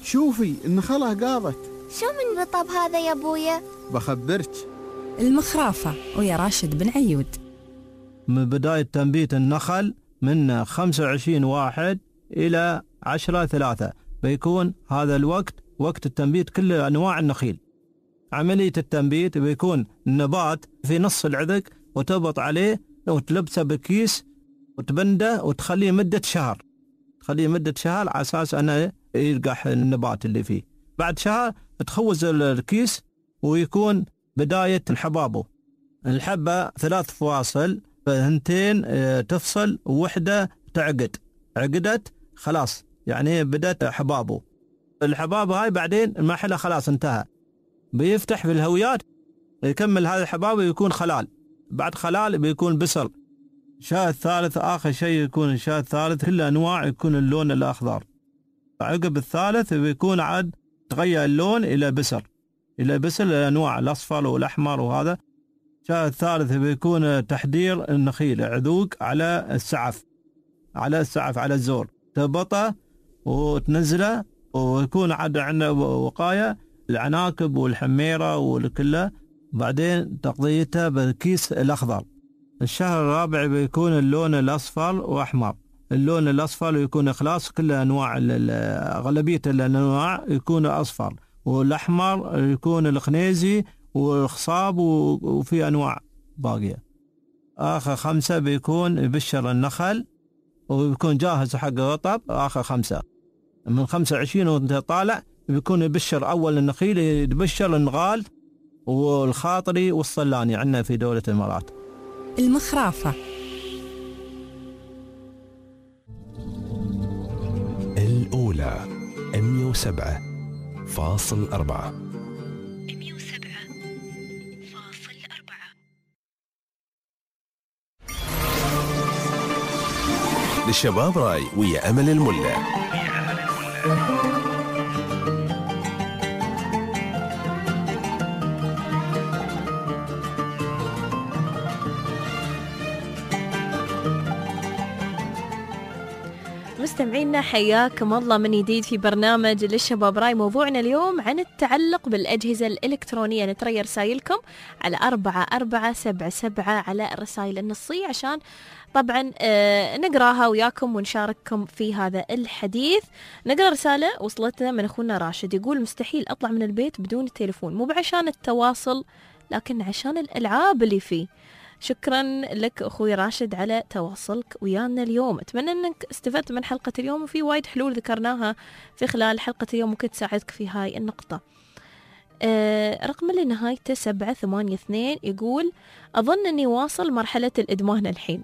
شوفي النخلة قاضت. شو من رطب هذا يا أبويا؟ بخبرك. المخرافة ويا راشد بن عيود. من بداية تنبيت النخل من 25/1 إلى 10/3 بيكون هذا الوقت وقت التنبيت كل أنواع النخيل. عملية التنبيت بيكون النبات في نص العذق وتضبط عليه وتلبسه بكيس وتبنده وتخليه مدة شهر. تخليه مدة شهر على أساس أنه يلقح النبات اللي فيه. بعد شهر تخوز الكيس ويكون بداية الحبابه. الحبة 3 فواصل، 2 تفصل ووحدة تعقد. عقدت خلاص يعني بدأت حبابه. الحباب هاي بعدين المرحلة خلاص انتهى. بيفتح في الهويات يكمل هذا الحباب ويكون خلال. بعد خلال بيكون بسر. الشاء الثالث آخر شيء يكون الشاء الثالث كل أنواع يكون اللون الأخضر. عقب الثالث بيكون عاد تغير اللون إلى بسر. إلى بسر الأنواع الأصفر والأحمر وهذا. الشاء الثالث بيكون تحضير النخيل عذوق على السعف. على السعف على الزور. تبطه وتنزله ويكون عاد عندنا وقاية العناكب والحميرة والكلة. بعدين تغطيته بالكيس الأخضر. الشهر الرابع بيكون اللون الأصفر وأحمر. اللون الأصفر يكون خلاص كل أنواع غالبية الأنواع يكون أصفر، والأحمر يكون الخنيزي والخصاب وفي أنواع باقية. آخر 5 بيكون يبشر النخل ويكون جاهز حق رطب. آخر 5 من 25 وانت طالع بيكون يبشر أول النخيل، يبشر النغال والخاطري والصلاني عندنا في دولة الإمارات. المخرافة. الأولى 107.4. للشباب راي ويا أمل الملا. مستمعينا حياكم الله من جديد في برنامج للشباب راي. موضوعنا اليوم عن التعلق بالأجهزة الإلكترونية. نتري رسائلكم على 4477 على الرسائل النصية عشان طبعا نقراها وياكم ونشارككم في هذا الحديث. نقرأ رسالة وصلتنا من أخونا راشد يقول مستحيل أطلع من البيت بدون التليفون، مو بعشان التواصل لكن عشان الألعاب اللي فيه. شكرا لك أخوي راشد على تواصلك ويانا اليوم. أتمنى أنك استفدت من حلقة اليوم، وفي وايد حلول ذكرناها في خلال حلقة اليوم ممكن تساعدك في هاي النقطة. رقم اللي نهايته 782 يقول أظن أني واصل مرحلة الإدمان الحين،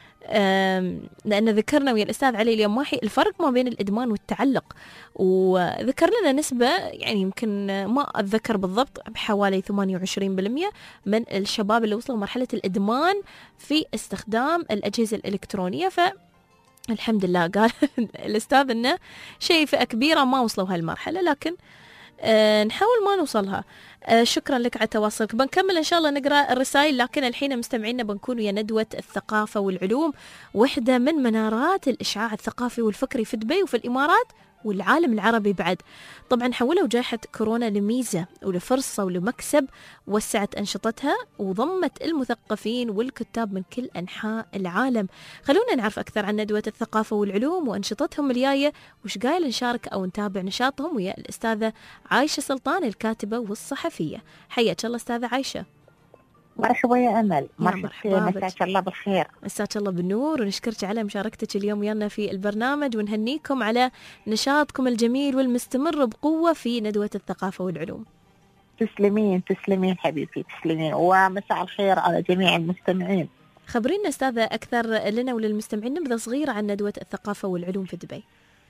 لأن ذكرنا ويا الأستاذ علي اليماحي الفرق ما بين الإدمان والتعلق، وذكر لنا نسبة يعني يمكن ما أتذكر بالضبط بحوالي 28% من الشباب اللي وصلوا مرحلة الإدمان في استخدام الأجهزة الإلكترونية. فالحمد لله قال الأستاذ إنه شيء فئة كبيرة ما وصلوا هالمرحلة، لكن نحاول ما نوصلها. شكرا لك على تواصلك. بنكمل إن شاء الله نقرأ الرسائل، لكن الحين مستمعينا بنكون ويا ندوة الثقافة والعلوم، واحدة من منارات الإشعاع الثقافي والفكري في دبي وفي الإمارات والعالم العربي بعد. طبعا حولوا جائحة كورونا لميزة ولفرصة ولمكسب، وسعت أنشطتها وضمت المثقفين والكتاب من كل أنحاء العالم. خلونا نعرف أكثر عن ندوة الثقافة والعلوم وأنشطتهم الجاية، وش قايل نشارك أو نتابع نشاطهم ويا الأستاذة عايشة سلطان الكاتبة والصحفية. حياك الله أستاذة عايشة. مرحبا يا أمل. مرحبا، مساك الله بالخير. مساك الله بالنور، ونشكرك على مشاركتك اليوم ويانا في البرنامج، ونهنيكم على نشاطكم الجميل والمستمر بقوة في ندوة الثقافة والعلوم. تسلمين حبيبتي، تسلمين، ومساء الخير على جميع المستمعين. خبرينا أستاذة أكثر لنا وللمستمعين نبذة صغيرة عن ندوة الثقافة والعلوم في دبي.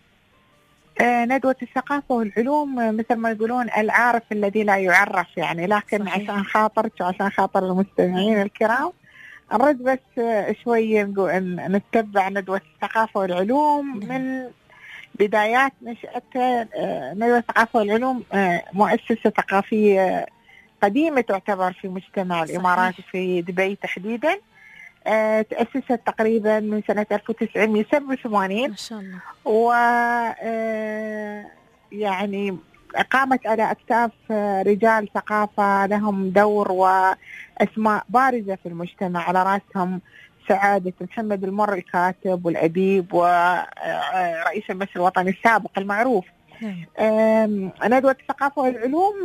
ندوة الثقافة والعلوم مثل ما يقولون العارف الذي لا يعرف يعني، لكن صحيح. عشان خاطرك وعشان خاطر المستمعين الكرام نريد بس شوية نتبع ندوة الثقافة والعلوم من بدايات نشأتها. ندوة الثقافة والعلوم مؤسسة ثقافية قديمة تعتبر في مجتمع الإمارات في دبي تحديدا. تأسست تقريبا من سنة 1987 ما شاء الله. و يعني قامت على أكتاف رجال ثقافة لهم دور وأسماء بارزة في المجتمع، على رأسهم سعادة محمد المر الكاتب والأديب ورئيس المجلس الوطني السابق المعروف. ندوة الثقافة والعلوم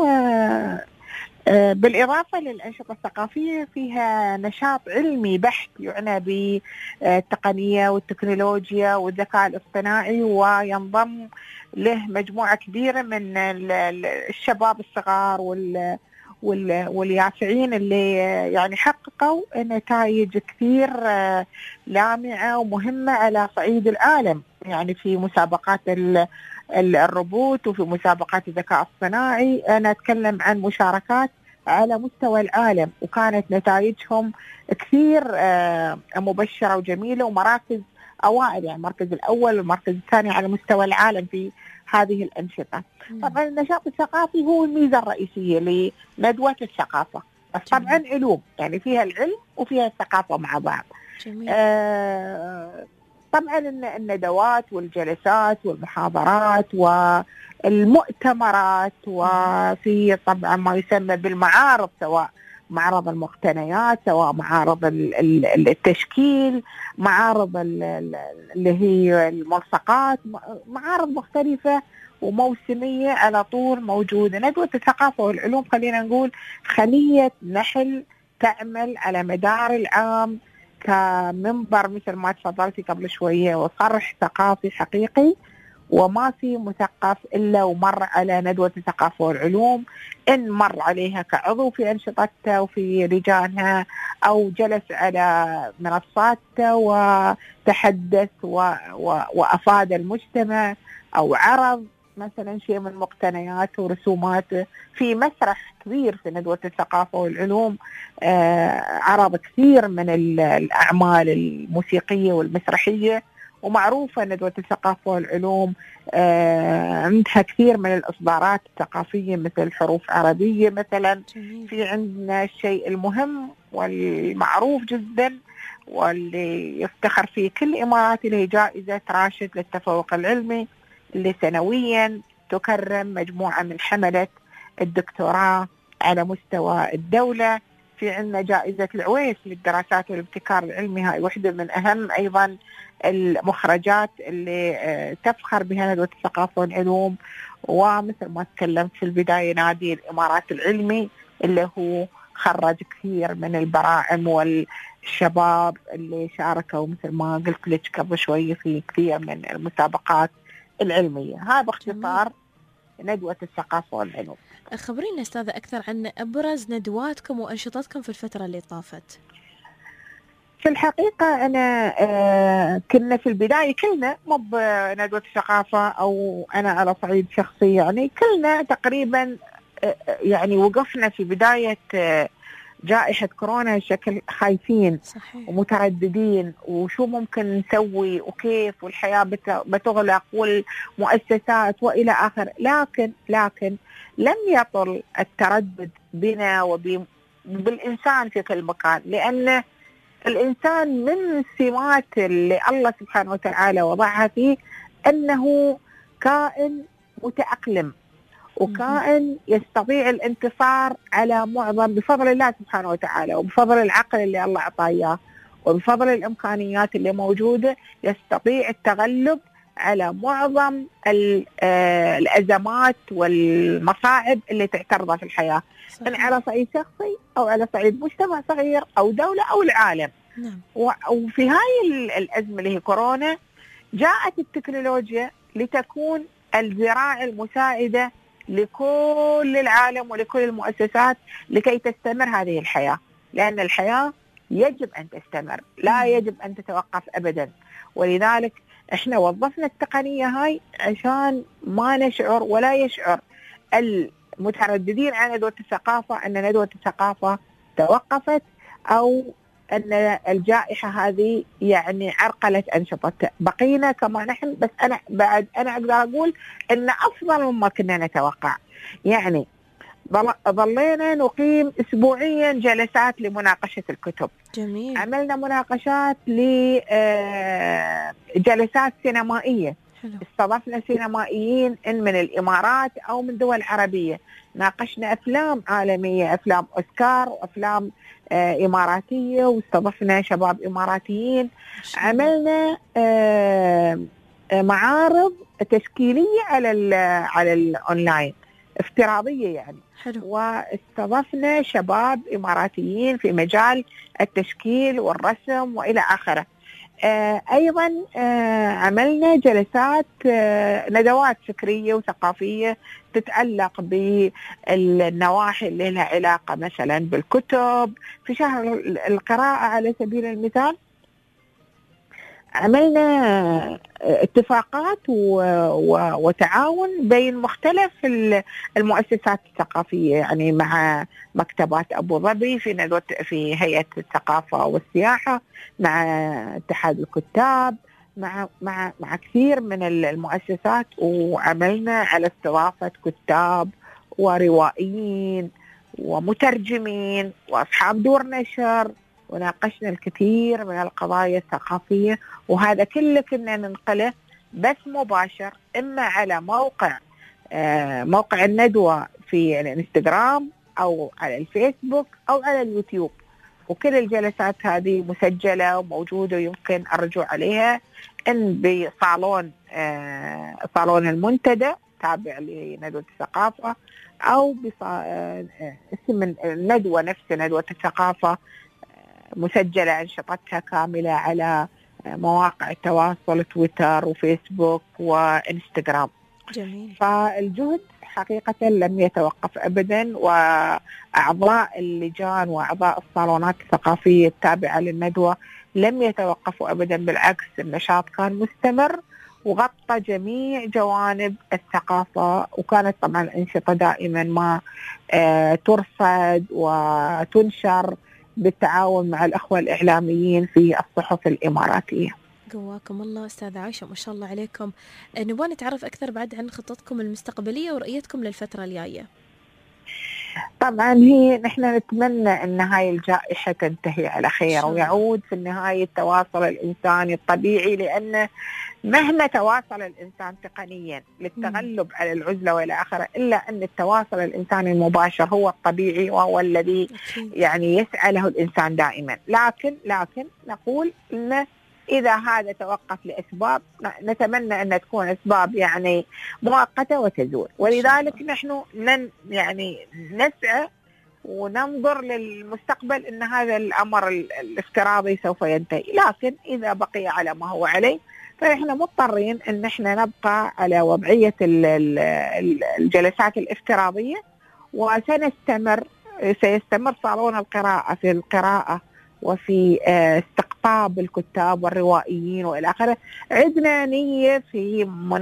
بالإضافة للأنشطة الثقافية فيها نشاط علمي بحت يعنى بالتقنية والتكنولوجيا والذكاء الاصطناعي، وينضم له مجموعة كبيرة من الشباب الصغار واليافعين اللي يعني حققوا نتائج كثير لامعة ومهمة على صعيد العالم، يعني في مسابقات الروبوت وفي مسابقات الذكاء الصناعي. أنا أتكلم عن مشاركات على مستوى العالم، وكانت نتائجهم كثير مبشرة وجميلة، ومراكز أوائل، يعني المركز الأول والمركز الثاني على مستوى العالم في هذه الأنشطة. طبعا النشاط الثقافي هو الميزة الرئيسية لندوة الثقافة، بس طبعا علوم، يعني فيها العلم وفيها الثقافة مع بعض. طبعا الندوات والجلسات والمحاضرات والمؤتمرات، وفي طبعا ما يسمى بالمعارض، سواء معرض المقتنيات، سواء معارض التشكيل، معارض اللي هي الملصقات، معارض مختلفة وموسمية على طول موجودة. ندوة الثقافة والعلوم خلينا نقول خلية نحل تعمل على مدار العام كمنبر مثل ما تفضلتي قبل شوية، وصرح ثقافي حقيقي، وما في مثقف إلا ومر على ندوة الثقافة والعلوم، إن مر عليها كعضو في أنشطتها وفي لجانها، أو جلس على منصاتها وتحدث وأفاد المجتمع، أو عرض مثلا شيء من مقتنياته ورسوماته في مسرح كبير في ندوة الثقافة والعلوم. عرض كثير من الأعمال الموسيقية والمسرحية، ومعروفة ندوة الثقافة والعلوم عندها كثير من الإصدارات الثقافية مثل حروف عربية مثلا. في عندنا الشيء المهم والمعروف جدا واللي يفتخر فيه كل إماراتي، اللي هي جائزة راشد للتفوق العلمي، اللي سنويا تكرم مجموعة من حملة الدكتوراه على مستوى الدولة. في عندنا جائزة العويس للدراسات والابتكار العلمي، هاي واحدة من أهم أيضا المخرجات اللي تفخر بها ندوة الثقافة والعلوم. ومثل ما تكلمت في البداية، نادي الإمارات العلمي اللي هو خرج كثير من البراعم والشباب اللي شاركوا مثل ما قلت لك قبل شوية في كثير من المسابقات العلمية. هذا باختصار ندوة الثقافة والعلوم. خبرينا أستاذة أكثر عن أبرز ندواتكم وأنشطتكم في الفترة اللي طافت. في الحقيقة أنا كنا في البداية كلنا مو بندوة الثقافة أو أنا على صعيد شخصي، يعني كلنا تقريبا يعني وقفنا في بداية جائحة كورونا بشكل خايفين ومترددين، وشو ممكن نسوي وكيف، والحياة بتغلق والمؤسسات وإلى آخر. لكن لم يطل التردد بنا وبالإنسان في كل مكان، لأن الإنسان من سمات اللي الله سبحانه وتعالى وضعها فيه أنه كائن متأقلم، وكائن يستطيع الانتصار على معظم، بفضل الله سبحانه وتعالى وبفضل العقل اللي الله أعطاه إياه وبفضل الإمكانيات اللي موجودة، يستطيع التغلب على معظم الأزمات والمصاعب اللي تعترضها في الحياة، إن على صعيد شخصي أو على صعيد مجتمع صغير أو دولة أو العالم. وفي هاي الأزمة اللي هي كورونا جاءت التكنولوجيا لتكون الذراع المساعدة لكل العالم ولكل المؤسسات لكي تستمر هذه الحياة، لأن الحياة يجب أن تستمر، لا يجب أن تتوقف أبدا. ولذلك احنا وظفنا التقنية هاي عشان ما نشعر ولا يشعر المترددين عن ندوة الثقافة أن ندوة الثقافة توقفت أو أن الجائحة هذه يعني عرقلت أنشطتها. بقينا كما نحن، بس أنا أقدر أقول أن أفضل مما كنا نتوقع. يعني ظلينا نقيم أسبوعيا جلسات لمناقشة الكتب. جميل. عملنا مناقشات لجلسات سينمائية استضفنا سينمائيين إن من الإمارات أو من دول عربية، ناقشنا أفلام عالمية، أفلام أوسكار وأفلام إماراتية، واستضفنا شباب إماراتيين. عملنا معارض تشكيلية على الأونلاين افتراضية يعني. حلو. واستضفنا شباب إماراتيين في مجال التشكيل والرسم وإلى آخره. أيضا عملنا جلسات ندوات فكرية وثقافية تتعلق بالنواحي اللي لها علاقة مثلا بالكتب. في شهر القراءة على سبيل المثال عملنا اتفاقات وتعاون بين مختلف المؤسسات الثقافية، يعني مع مكتبات أبو ظبي في هيئة الثقافة والسياحة، مع اتحاد الكتاب، مع كثير من المؤسسات، وعملنا على استضافة كتاب وروائيين ومترجمين وأصحاب دور نشر، وناقشنا الكثير من القضايا الثقافية. وهذا كله كنا ننقله بث مباشر إما على موقع الندوة في الانستغرام أو على الفيسبوك أو على اليوتيوب. وكل الجلسات هذه مسجلة وموجودة ويمكن الرجوع عليها إن بصالون المنتدى تابع لندوة الثقافة، أو اسم الندوة نفسه ندوة الثقافة مسجلة أنشطتها كاملة على مواقع التواصل تويتر وفيسبوك وإنستغرام. جميل. فالجهد حقيقة لم يتوقف أبدا، وأعضاء اللجان وأعضاء الصالونات الثقافية التابعة للندوة لم يتوقفوا أبدا، بالعكس النشاط كان مستمر وغطى جميع جوانب الثقافة. وكانت طبعا الأنشطة دائما ما ترصد وتنشر بالتعاون مع الأخوة الإعلاميين في الصحف الإماراتية. قواكم الله أستاذة عايشة، ما شاء الله عليكم. نبغى نتعرف أكثر بعد عن خططكم المستقبلية ورؤيتكم للفترة الجاية. طبعا نحن نتمنى أن هاي الجائحة تنتهي على خير ويعود في النهاية التواصل الإنساني الطبيعي، لأن مهما تواصل الإنسان تقنيا للتغلب على العزلة وإلى آخره، إلا أن التواصل الإنساني المباشر هو الطبيعي وهو الذي يعني يسعى له الإنسان دائما. لكن نقول أن إذا هذا توقف لأسباب نتمنى أن تكون أسباب يعني مؤقتة وتزول، ولذلك نحن نسعى وننظر للمستقبل أن هذا الأمر الافتراضي سوف ينتهي. لكن إذا بقي على ما هو عليه فإحنا مضطرين أن احنا نبقى على وضعية الجلسات الافتراضية، سيستمر صالون القراءة في القراءة وفي استقطاب الكتاب والروائيين وإلى آخره. عندنا نية في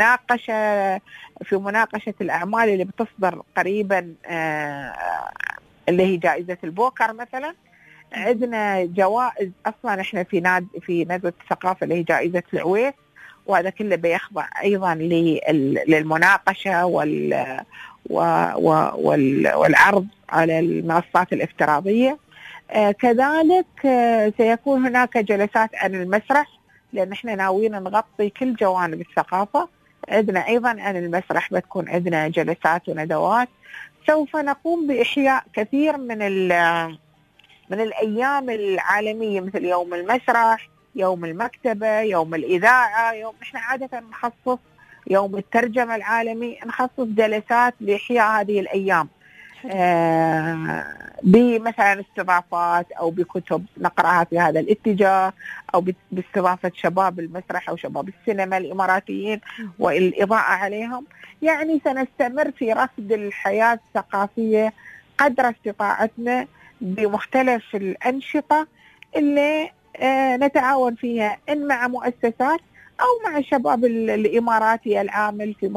مناقشة الأعمال اللي بتصدر قريبا، اللي هي جائزة البوكر مثلا. عندنا جوائز أصلا إحنا في ندوة الثقافة اللي هي جائزة العويس، وهذا كله بيخضع أيضا للمناقشة والعرض على المنصات الافتراضية. كذلك سيكون هناك جلسات عن المسرح، لأن احنا ناويين نغطي كل جوانب الثقافة. عندنا أيضا عن المسرح بتكون عندنا جلسات وندوات. سوف نقوم بإحياء كثير من الأيام العالمية، مثل يوم المسرح، يوم المكتبة، يوم الإذاعة، احنا عادة نخصص يوم الترجمة العالمي، نخصص جلسات لإحياء هذه الأيام بمثلا استضافات أو بكتب نقرأها في هذا الاتجاه، أو باستضافة شباب المسرح أو شباب السينما الإماراتيين والإضاءة عليهم. يعني سنستمر في رصد الحياة الثقافية قدر استطاعتنا بمختلف الأنشطة اللي نتعاون فيها، إن مع مؤسسات أو مع الشباب الإماراتي العامل في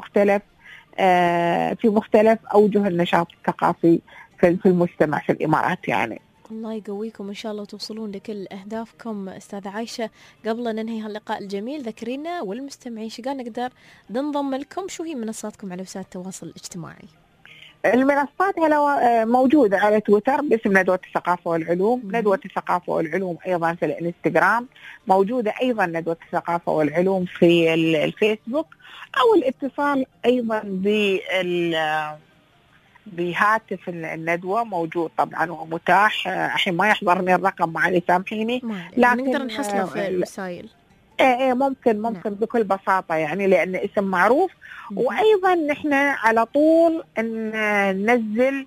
مختلف أوجه النشاط الثقافي في المجتمع في الإمارات. يعني الله يقويكم إن شاء الله توصلون لكل أهدافكم. أستاذة عايشة، قبل ننهي هاللقاء الجميل ذكرينا والمستمعين شو نقدر ننضم لكم، شو هي منصاتكم على وسائل التواصل الاجتماعي؟ المنصات موجودة على تويتر باسم ندوة الثقافة والعلوم، ندوة الثقافة والعلوم أيضا في الانستغرام، موجودة أيضا ندوة الثقافة والعلوم في الفيسبوك، أو الاتصال أيضا بهاتف الندوة موجود طبعا ومتاح. الحين ما يحضرني الرقم، معلي سامحيني، لكن نقدر نحصله في الوسائل. ممكن بكل بساطة يعني، لأن اسم معروف. وأيضا نحن على طول ننزل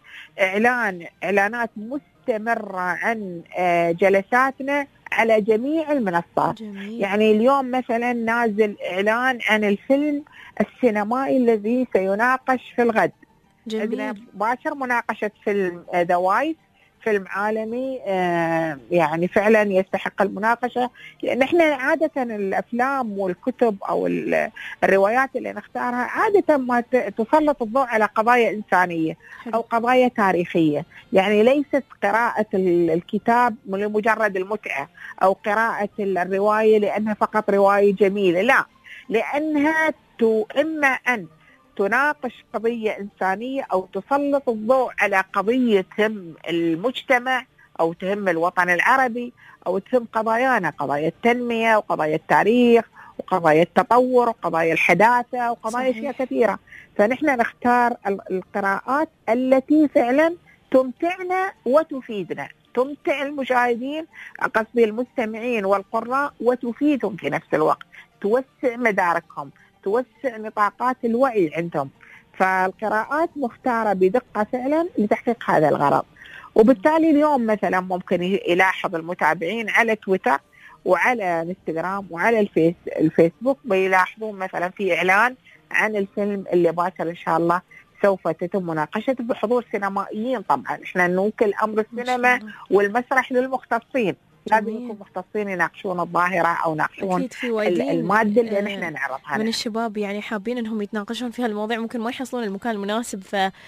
إعلانات مستمرة عن جلساتنا على جميع المنصات. يعني اليوم مثلا نازل إعلان عن الفيلم السينمائي الذي سيناقش في الغد. عندنا باكر مناقشة فيلم ذا وايت، فيلم عالمي يعني فعلا يستحق المناقشة، لأن احنا عادة الأفلام والكتب أو الروايات اللي نختارها عادة ما تسلط الضوء على قضايا إنسانية أو قضايا تاريخية. يعني ليست قراءة الكتاب لمجرد المتعة أو قراءة الرواية لأنها فقط رواية جميلة، لا، لأنها إما أن تناقش قضية إنسانية أو تسلط الضوء على قضية تهم المجتمع أو تهم الوطن العربي أو تهم قضايانا، قضايا التنمية وقضايا التاريخ وقضايا التطور وقضايا الحداثة وقضايا أشياء كثيرة. فنحن نختار القراءات التي فعلا تمتعنا وتفيدنا، تمتع المشاهدين، قصدي المستمعين والقراء، وتفيدهم في نفس الوقت، توسع مداركهم، توسع نطاقات الوعي عندهم. فالقراءات مختارة بدقة فعلا لتحقيق هذا الغرض. وبالتالي اليوم مثلا ممكن يلاحظ المتابعين على تويتر وعلى انستغرام وعلى الفيسبوك بيلاحظون مثلا في إعلان عن الفيلم اللي باكر إن شاء الله سوف تتم مناقشته بحضور سينمائيين. طبعا احنا نوكل أمر السينما والمسرح للمختصين، لازم يكون مختصين يناقشون الظاهرة أو يناقشون المادة اللي نحن نعرضها من الشباب، يعني حابين أنهم يتناقشون في هالمواضيع، ممكن ما يحصلون المكان المناسب،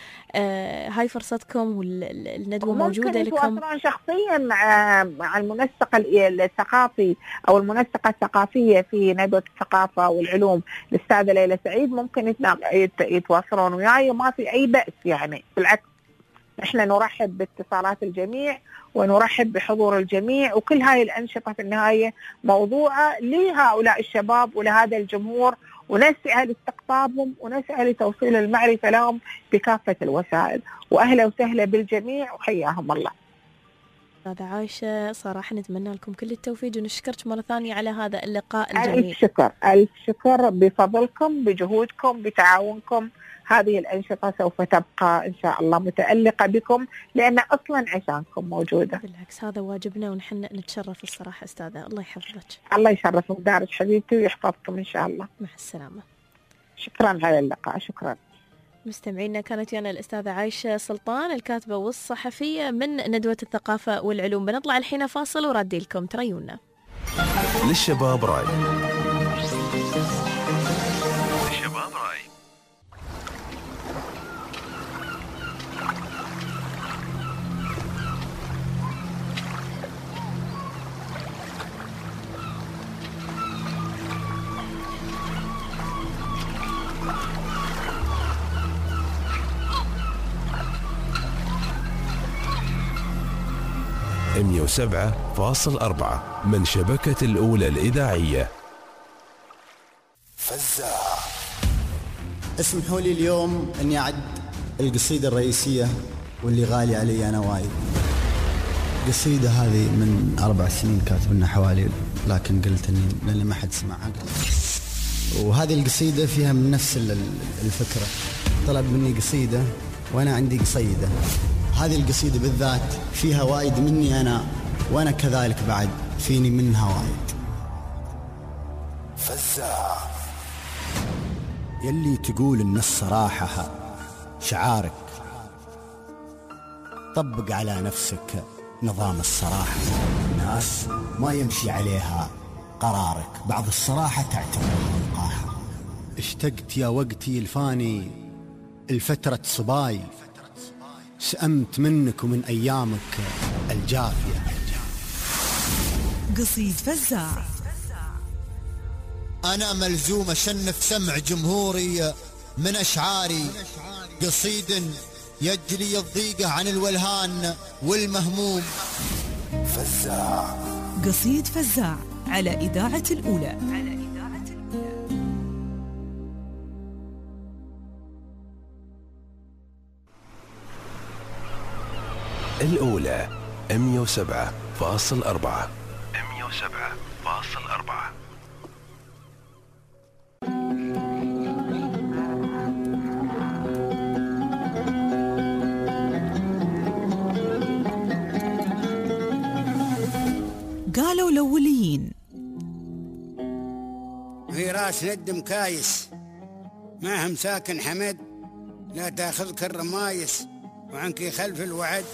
فهاي فرصتكم والندوة موجودة لكم. ممكن شخصيا مع المنسق الثقافي أو المنسقة الثقافية في ندوة الثقافة والعلوم الأستاذة ليلى سعيد، ممكن يتواصلون وياي، ما في أي بأس يعني، بالعكس نحن نرحب باتصالات الجميع ونرحب بحضور الجميع. وكل هاي الأنشطة في النهاية موضوعة لهؤلاء الشباب ولهذا الجمهور، ونسعى لاستقطابهم ونسعى لتوصيل المعرفة لهم بكافة الوسائل. وأهلا وسهلا بالجميع وحياهم الله. أستاذة عايشة صراحة نتمنى لكم كل التوفيق، ونشكرك مرة ثانية على هذا اللقاء الجميل. ألف شكر بفضلكم، بجهودكم، بتعاونكم. هذه الأنشطة سوف تبقى إن شاء الله متألقة بكم، لأن أصلا عشانكم موجودة. بالعكس هذا واجبنا، ونحن نتشرف الصراحة أستاذة. الله يحفظك. الله يشرف مدارس حبيبتي ويحفظكم إن شاء الله. مع السلامة. شكرا على اللقاء. شكرا. مستمعينا، كانت ويانا الأستاذة عايشة سلطان الكاتبة والصحفية من ندوة الثقافة والعلوم. بنطلع الحين فاصل ورادي لكم تريونا. للشباب راي. مية 107.4 من شبكة الأولى الإذاعية. فزاع. اسمحوا لي اليوم أني أعد القصيدة الرئيسية واللي غالي علي أنا وايد. القصيدة هذه من 4 سنين كاتبنا حوالي، لكن قلت أني لأني ما حد سمعها. وهذه القصيدة فيها من نفس الفكرة. طلب مني قصيدة وأنا عندي قصيدة. هذه القصيدة بالذات فيها وايد مني أنا، وأنا كذلك بعد فيني منها وايد. فزاع. يلي تقول إن الصراحة شعارك، طبق على نفسك نظام الصراحة. الناس ما يمشي عليها قرارك، بعض الصراحة تعتبرها وقاحة. اشتقت يا وقتي الفاني الفترة صباي، سأمت منك ومن أيامك الجافية. قصيد فزاع. أنا ملزوم أشنف سمع جمهوري من أشعاري، قصيد يجلي الضيقة عن الولهان والمهموم. فزاع، قصيد فزاع على إذاعة الأولى. الأولى 107.4. 107.4. قالوا الأوليين في راس ند مكايس ما هم ساكن حمد، لا تاخذك الرمايس وعنك خلف الوعد.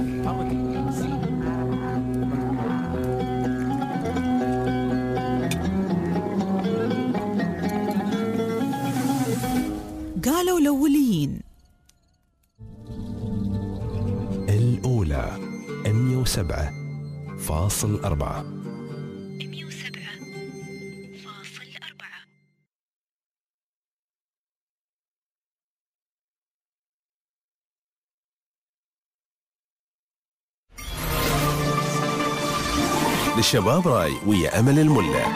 قالوا الأوليين. الأولى 107.4. 107.4. للشباب راي ويا أمل الملا.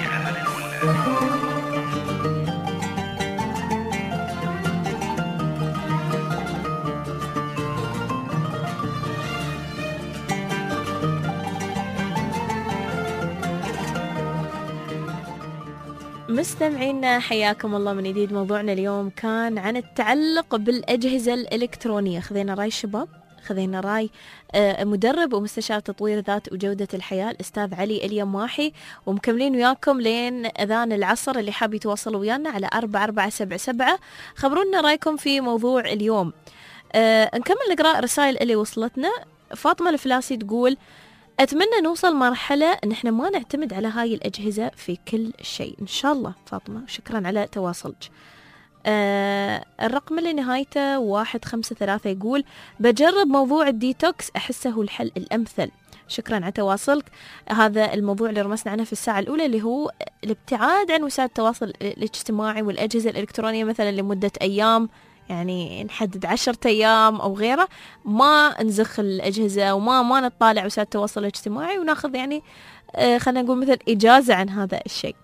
مستمعينا حياكم الله من جديد. موضوعنا اليوم كان عن التعلق بالأجهزة الإلكترونية. خذينا رأي الشباب، خذينا رأي مدرب ومستشار تطوير ذات وجودة الحياة الأستاذ علي اليماحي، ومكملين وياكم لين أذان العصر. اللي حاب يتواصل ويانا على 4477 خبرونا رأيكم في موضوع اليوم. نكمل نقرأ رسائل اللي وصلتنا. فاطمة الفلاسي تقول أتمنى نوصل مرحلة إن إحنا ما نعتمد على هاي الأجهزة في كل شيء. إن شاء الله فاطمة، شكرا على تواصلك. الرقم اللي نهايته 153 يقول بجرب موضوع الديتوكس، أحسه هو الحل الأمثل. شكرا على تواصلك. هذا الموضوع اللي رمسنا عنه في الساعة الأولى اللي هو الابتعاد عن وسائل التواصل الاجتماعي والأجهزة الإلكترونية مثلا لمدة أيام، يعني نحدد 10 أيام أو غيره، ما نزخ الأجهزة وما نطالع وسائل التواصل الاجتماعي، وناخذ يعني خلينا نقول مثل إجازة عن هذا الشيء.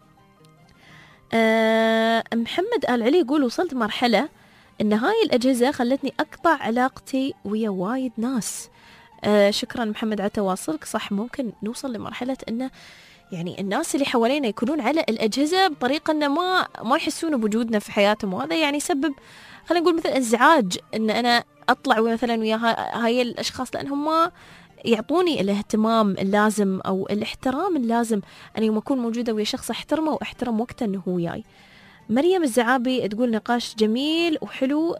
محمد آل علي يقول وصلت مرحلة إن هاي الأجهزة خلتني أقطع علاقتي ويا وايد ناس. شكرا محمد على تواصلك. صح، ممكن نوصل لمرحلة إنه يعني الناس اللي حوالينا يكونون على الأجهزة بطريقة إنه ما يحسون بوجودنا في حياتهم، وهذا يعني يسبب خلينا نقول مثل ازعاج إن أنا أطلع مثلا ويا هاي الأشخاص، لأنهم ما يعطوني الاهتمام اللازم أو الاحترام اللازم. أنا يوم أكون موجودة ويا شخص أحترمه وأحترم وقته إنه هو وياي. مريم الزعابي تقول نقاش جميل وحلو.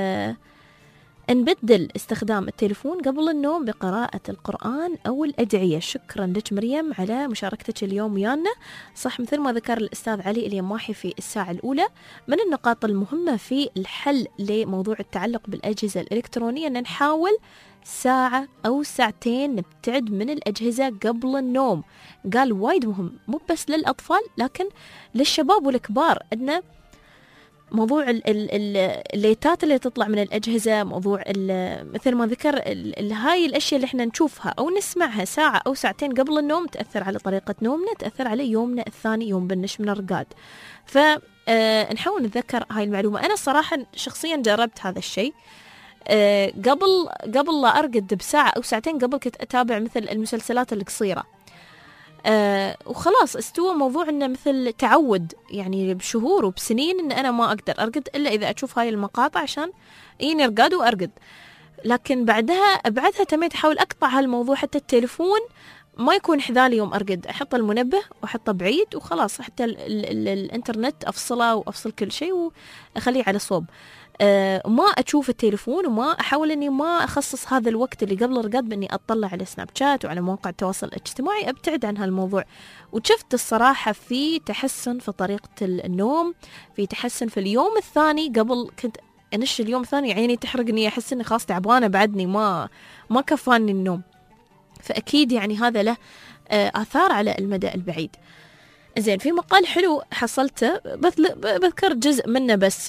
نبدل استخدام التليفون قبل النوم بقراءة القرآن أو الأدعية. شكرا لك مريم على مشاركتك اليوم ويانا. صح، مثل ما ذكر الأستاذ علي اليماحي في الساعة الأولى، من النقاط المهمة في الحل لموضوع التعلق بالأجهزة الإلكترونية أن نحاول ساعة أو ساعتين نبتعد من الأجهزة قبل النوم. قال وايد مهم، مو بس للأطفال لكن للشباب والكبار، أن موضوع الليتات اللي تطلع من الأجهزة، موضوع مثل ما ذكر هاي الأشياء اللي احنا نشوفها أو نسمعها ساعة أو ساعتين قبل النوم تأثر على طريقة نومنا، تأثر على يومنا الثاني يوم بنش من الرقاد. فنحاول نتذكر هاي المعلومة. أنا الصراحة شخصيا جربت هذا الشيء. قبل لا أرقد بساعة أو ساعتين قبل كنت أتابع مثل المسلسلات القصيرة، وخلاص استوى موضوع إنه مثل تعود، يعني بشهور وبسنين إن أنا ما أقدر أرقد إلا إذا أشوف هاي المقاطع عشان ينرقد وأرقد. لكن بعدها تميت أحاول أقطع هالموضوع، حتى التليفون ما يكون حذالي يوم أرقد، أحط المنبه وأحطه بعيد وخلاص، حتى الإنترنت أفصله وأفصل كل شيء وأخليه على صوب. ما أشوف التليفون، وما أحاول أني ما أخصص هذا الوقت اللي قبل الرقاد بأني أطلع على سناب شات وعلى مواقع التواصل الاجتماعي، أبتعد عن هالموضوع. وشفت الصراحة في تحسن في طريقة النوم، في تحسن في اليوم الثاني. قبل كنت أنش اليوم الثاني عيني تحرقني، أحس أني خلاص تعبانة بعدني، ما كفاني النوم. فأكيد يعني هذا له آثار على المدى البعيد. زين، في مقال حلو حصلته بذكر جزء منه بس.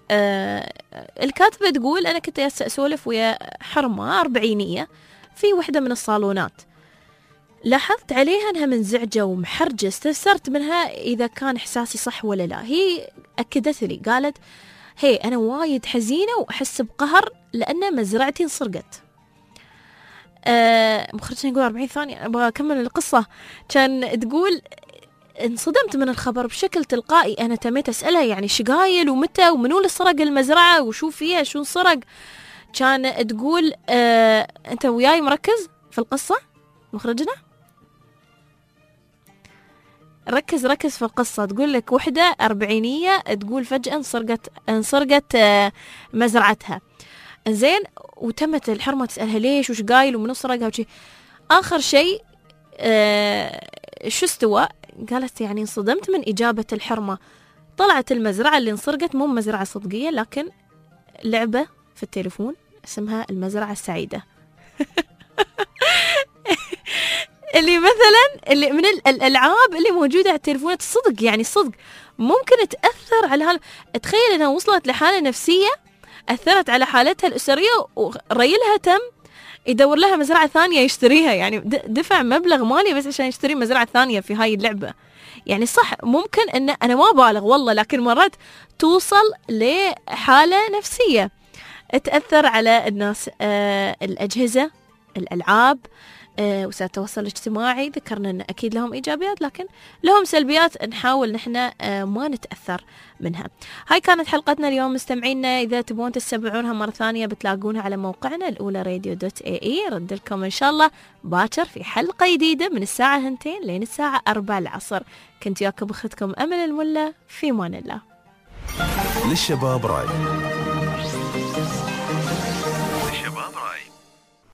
الكاتبة تقول أنا كنت أسولف ويا حرمة 40 في وحدة من الصالونات، لاحظت عليها أنها منزعجة ومحرجة، استفسرت منها إذا كان إحساسي صح ولا لا. هي أكدت لي، قالت هي أنا وايد حزينة وأحس بقهر لأن مزرعتي انسرقت. مخرجنا يقول 40 ثانية أبغى أكمل القصة. كان تقول انصدمت من الخبر بشكل تلقائي، أنا تميت أسألها يعني شقايل ومتى ومنو اللي سرق المزرعة وشو فيها شو انسرق. كان تقول أنت وياي مركز في القصة مخرجنا؟ ركز في القصة. تقول لك وحدة 40 تقول فجأة انسرقت مزرعتها. زين، وتمت الحرمة تسألها ليش وش قايل ومنو سرقها وشي. آخر شيء شو استوى؟ قالت يعني انصدمت من إجابة الحرمة، طلعت المزرعة اللي انسرقت مو مزرعة صدقية لكن لعبة في التليفون اسمها المزرعة السعيدة. اللي مثلا اللي من الألعاب اللي موجودة على التليفونات الصدق، يعني الصدق ممكن تأثر على تخيل انها وصلت لحالة نفسية أثرت على حالتها الأسرية وريلها تم يدور لها مزرعة ثانية يشتريها، يعني دفع مبلغ مالي بس عشان يشتري مزرعة ثانية في هاي اللعبة. يعني صح ممكن ان انا ما بالغ والله، لكن مرات توصل لحالة نفسية تأثر على الناس. الأجهزة، الألعاب، وسائل التواصل الاجتماعي ذكرنا ان اكيد لهم ايجابيات لكن لهم سلبيات، نحاول نحن ما نتاثر منها. هاي كانت حلقتنا اليوم مستمعينا، اذا تبون تتابعونها مره ثانيه بتلاقونها على موقعنا الاولى radio.ae. رد لكم ان شاء الله باكر في حلقه جديده من الساعه 2 لين الساعه 4 العصر. كنت وياكم اختكم امل الملا، في امان الله. للشباب راي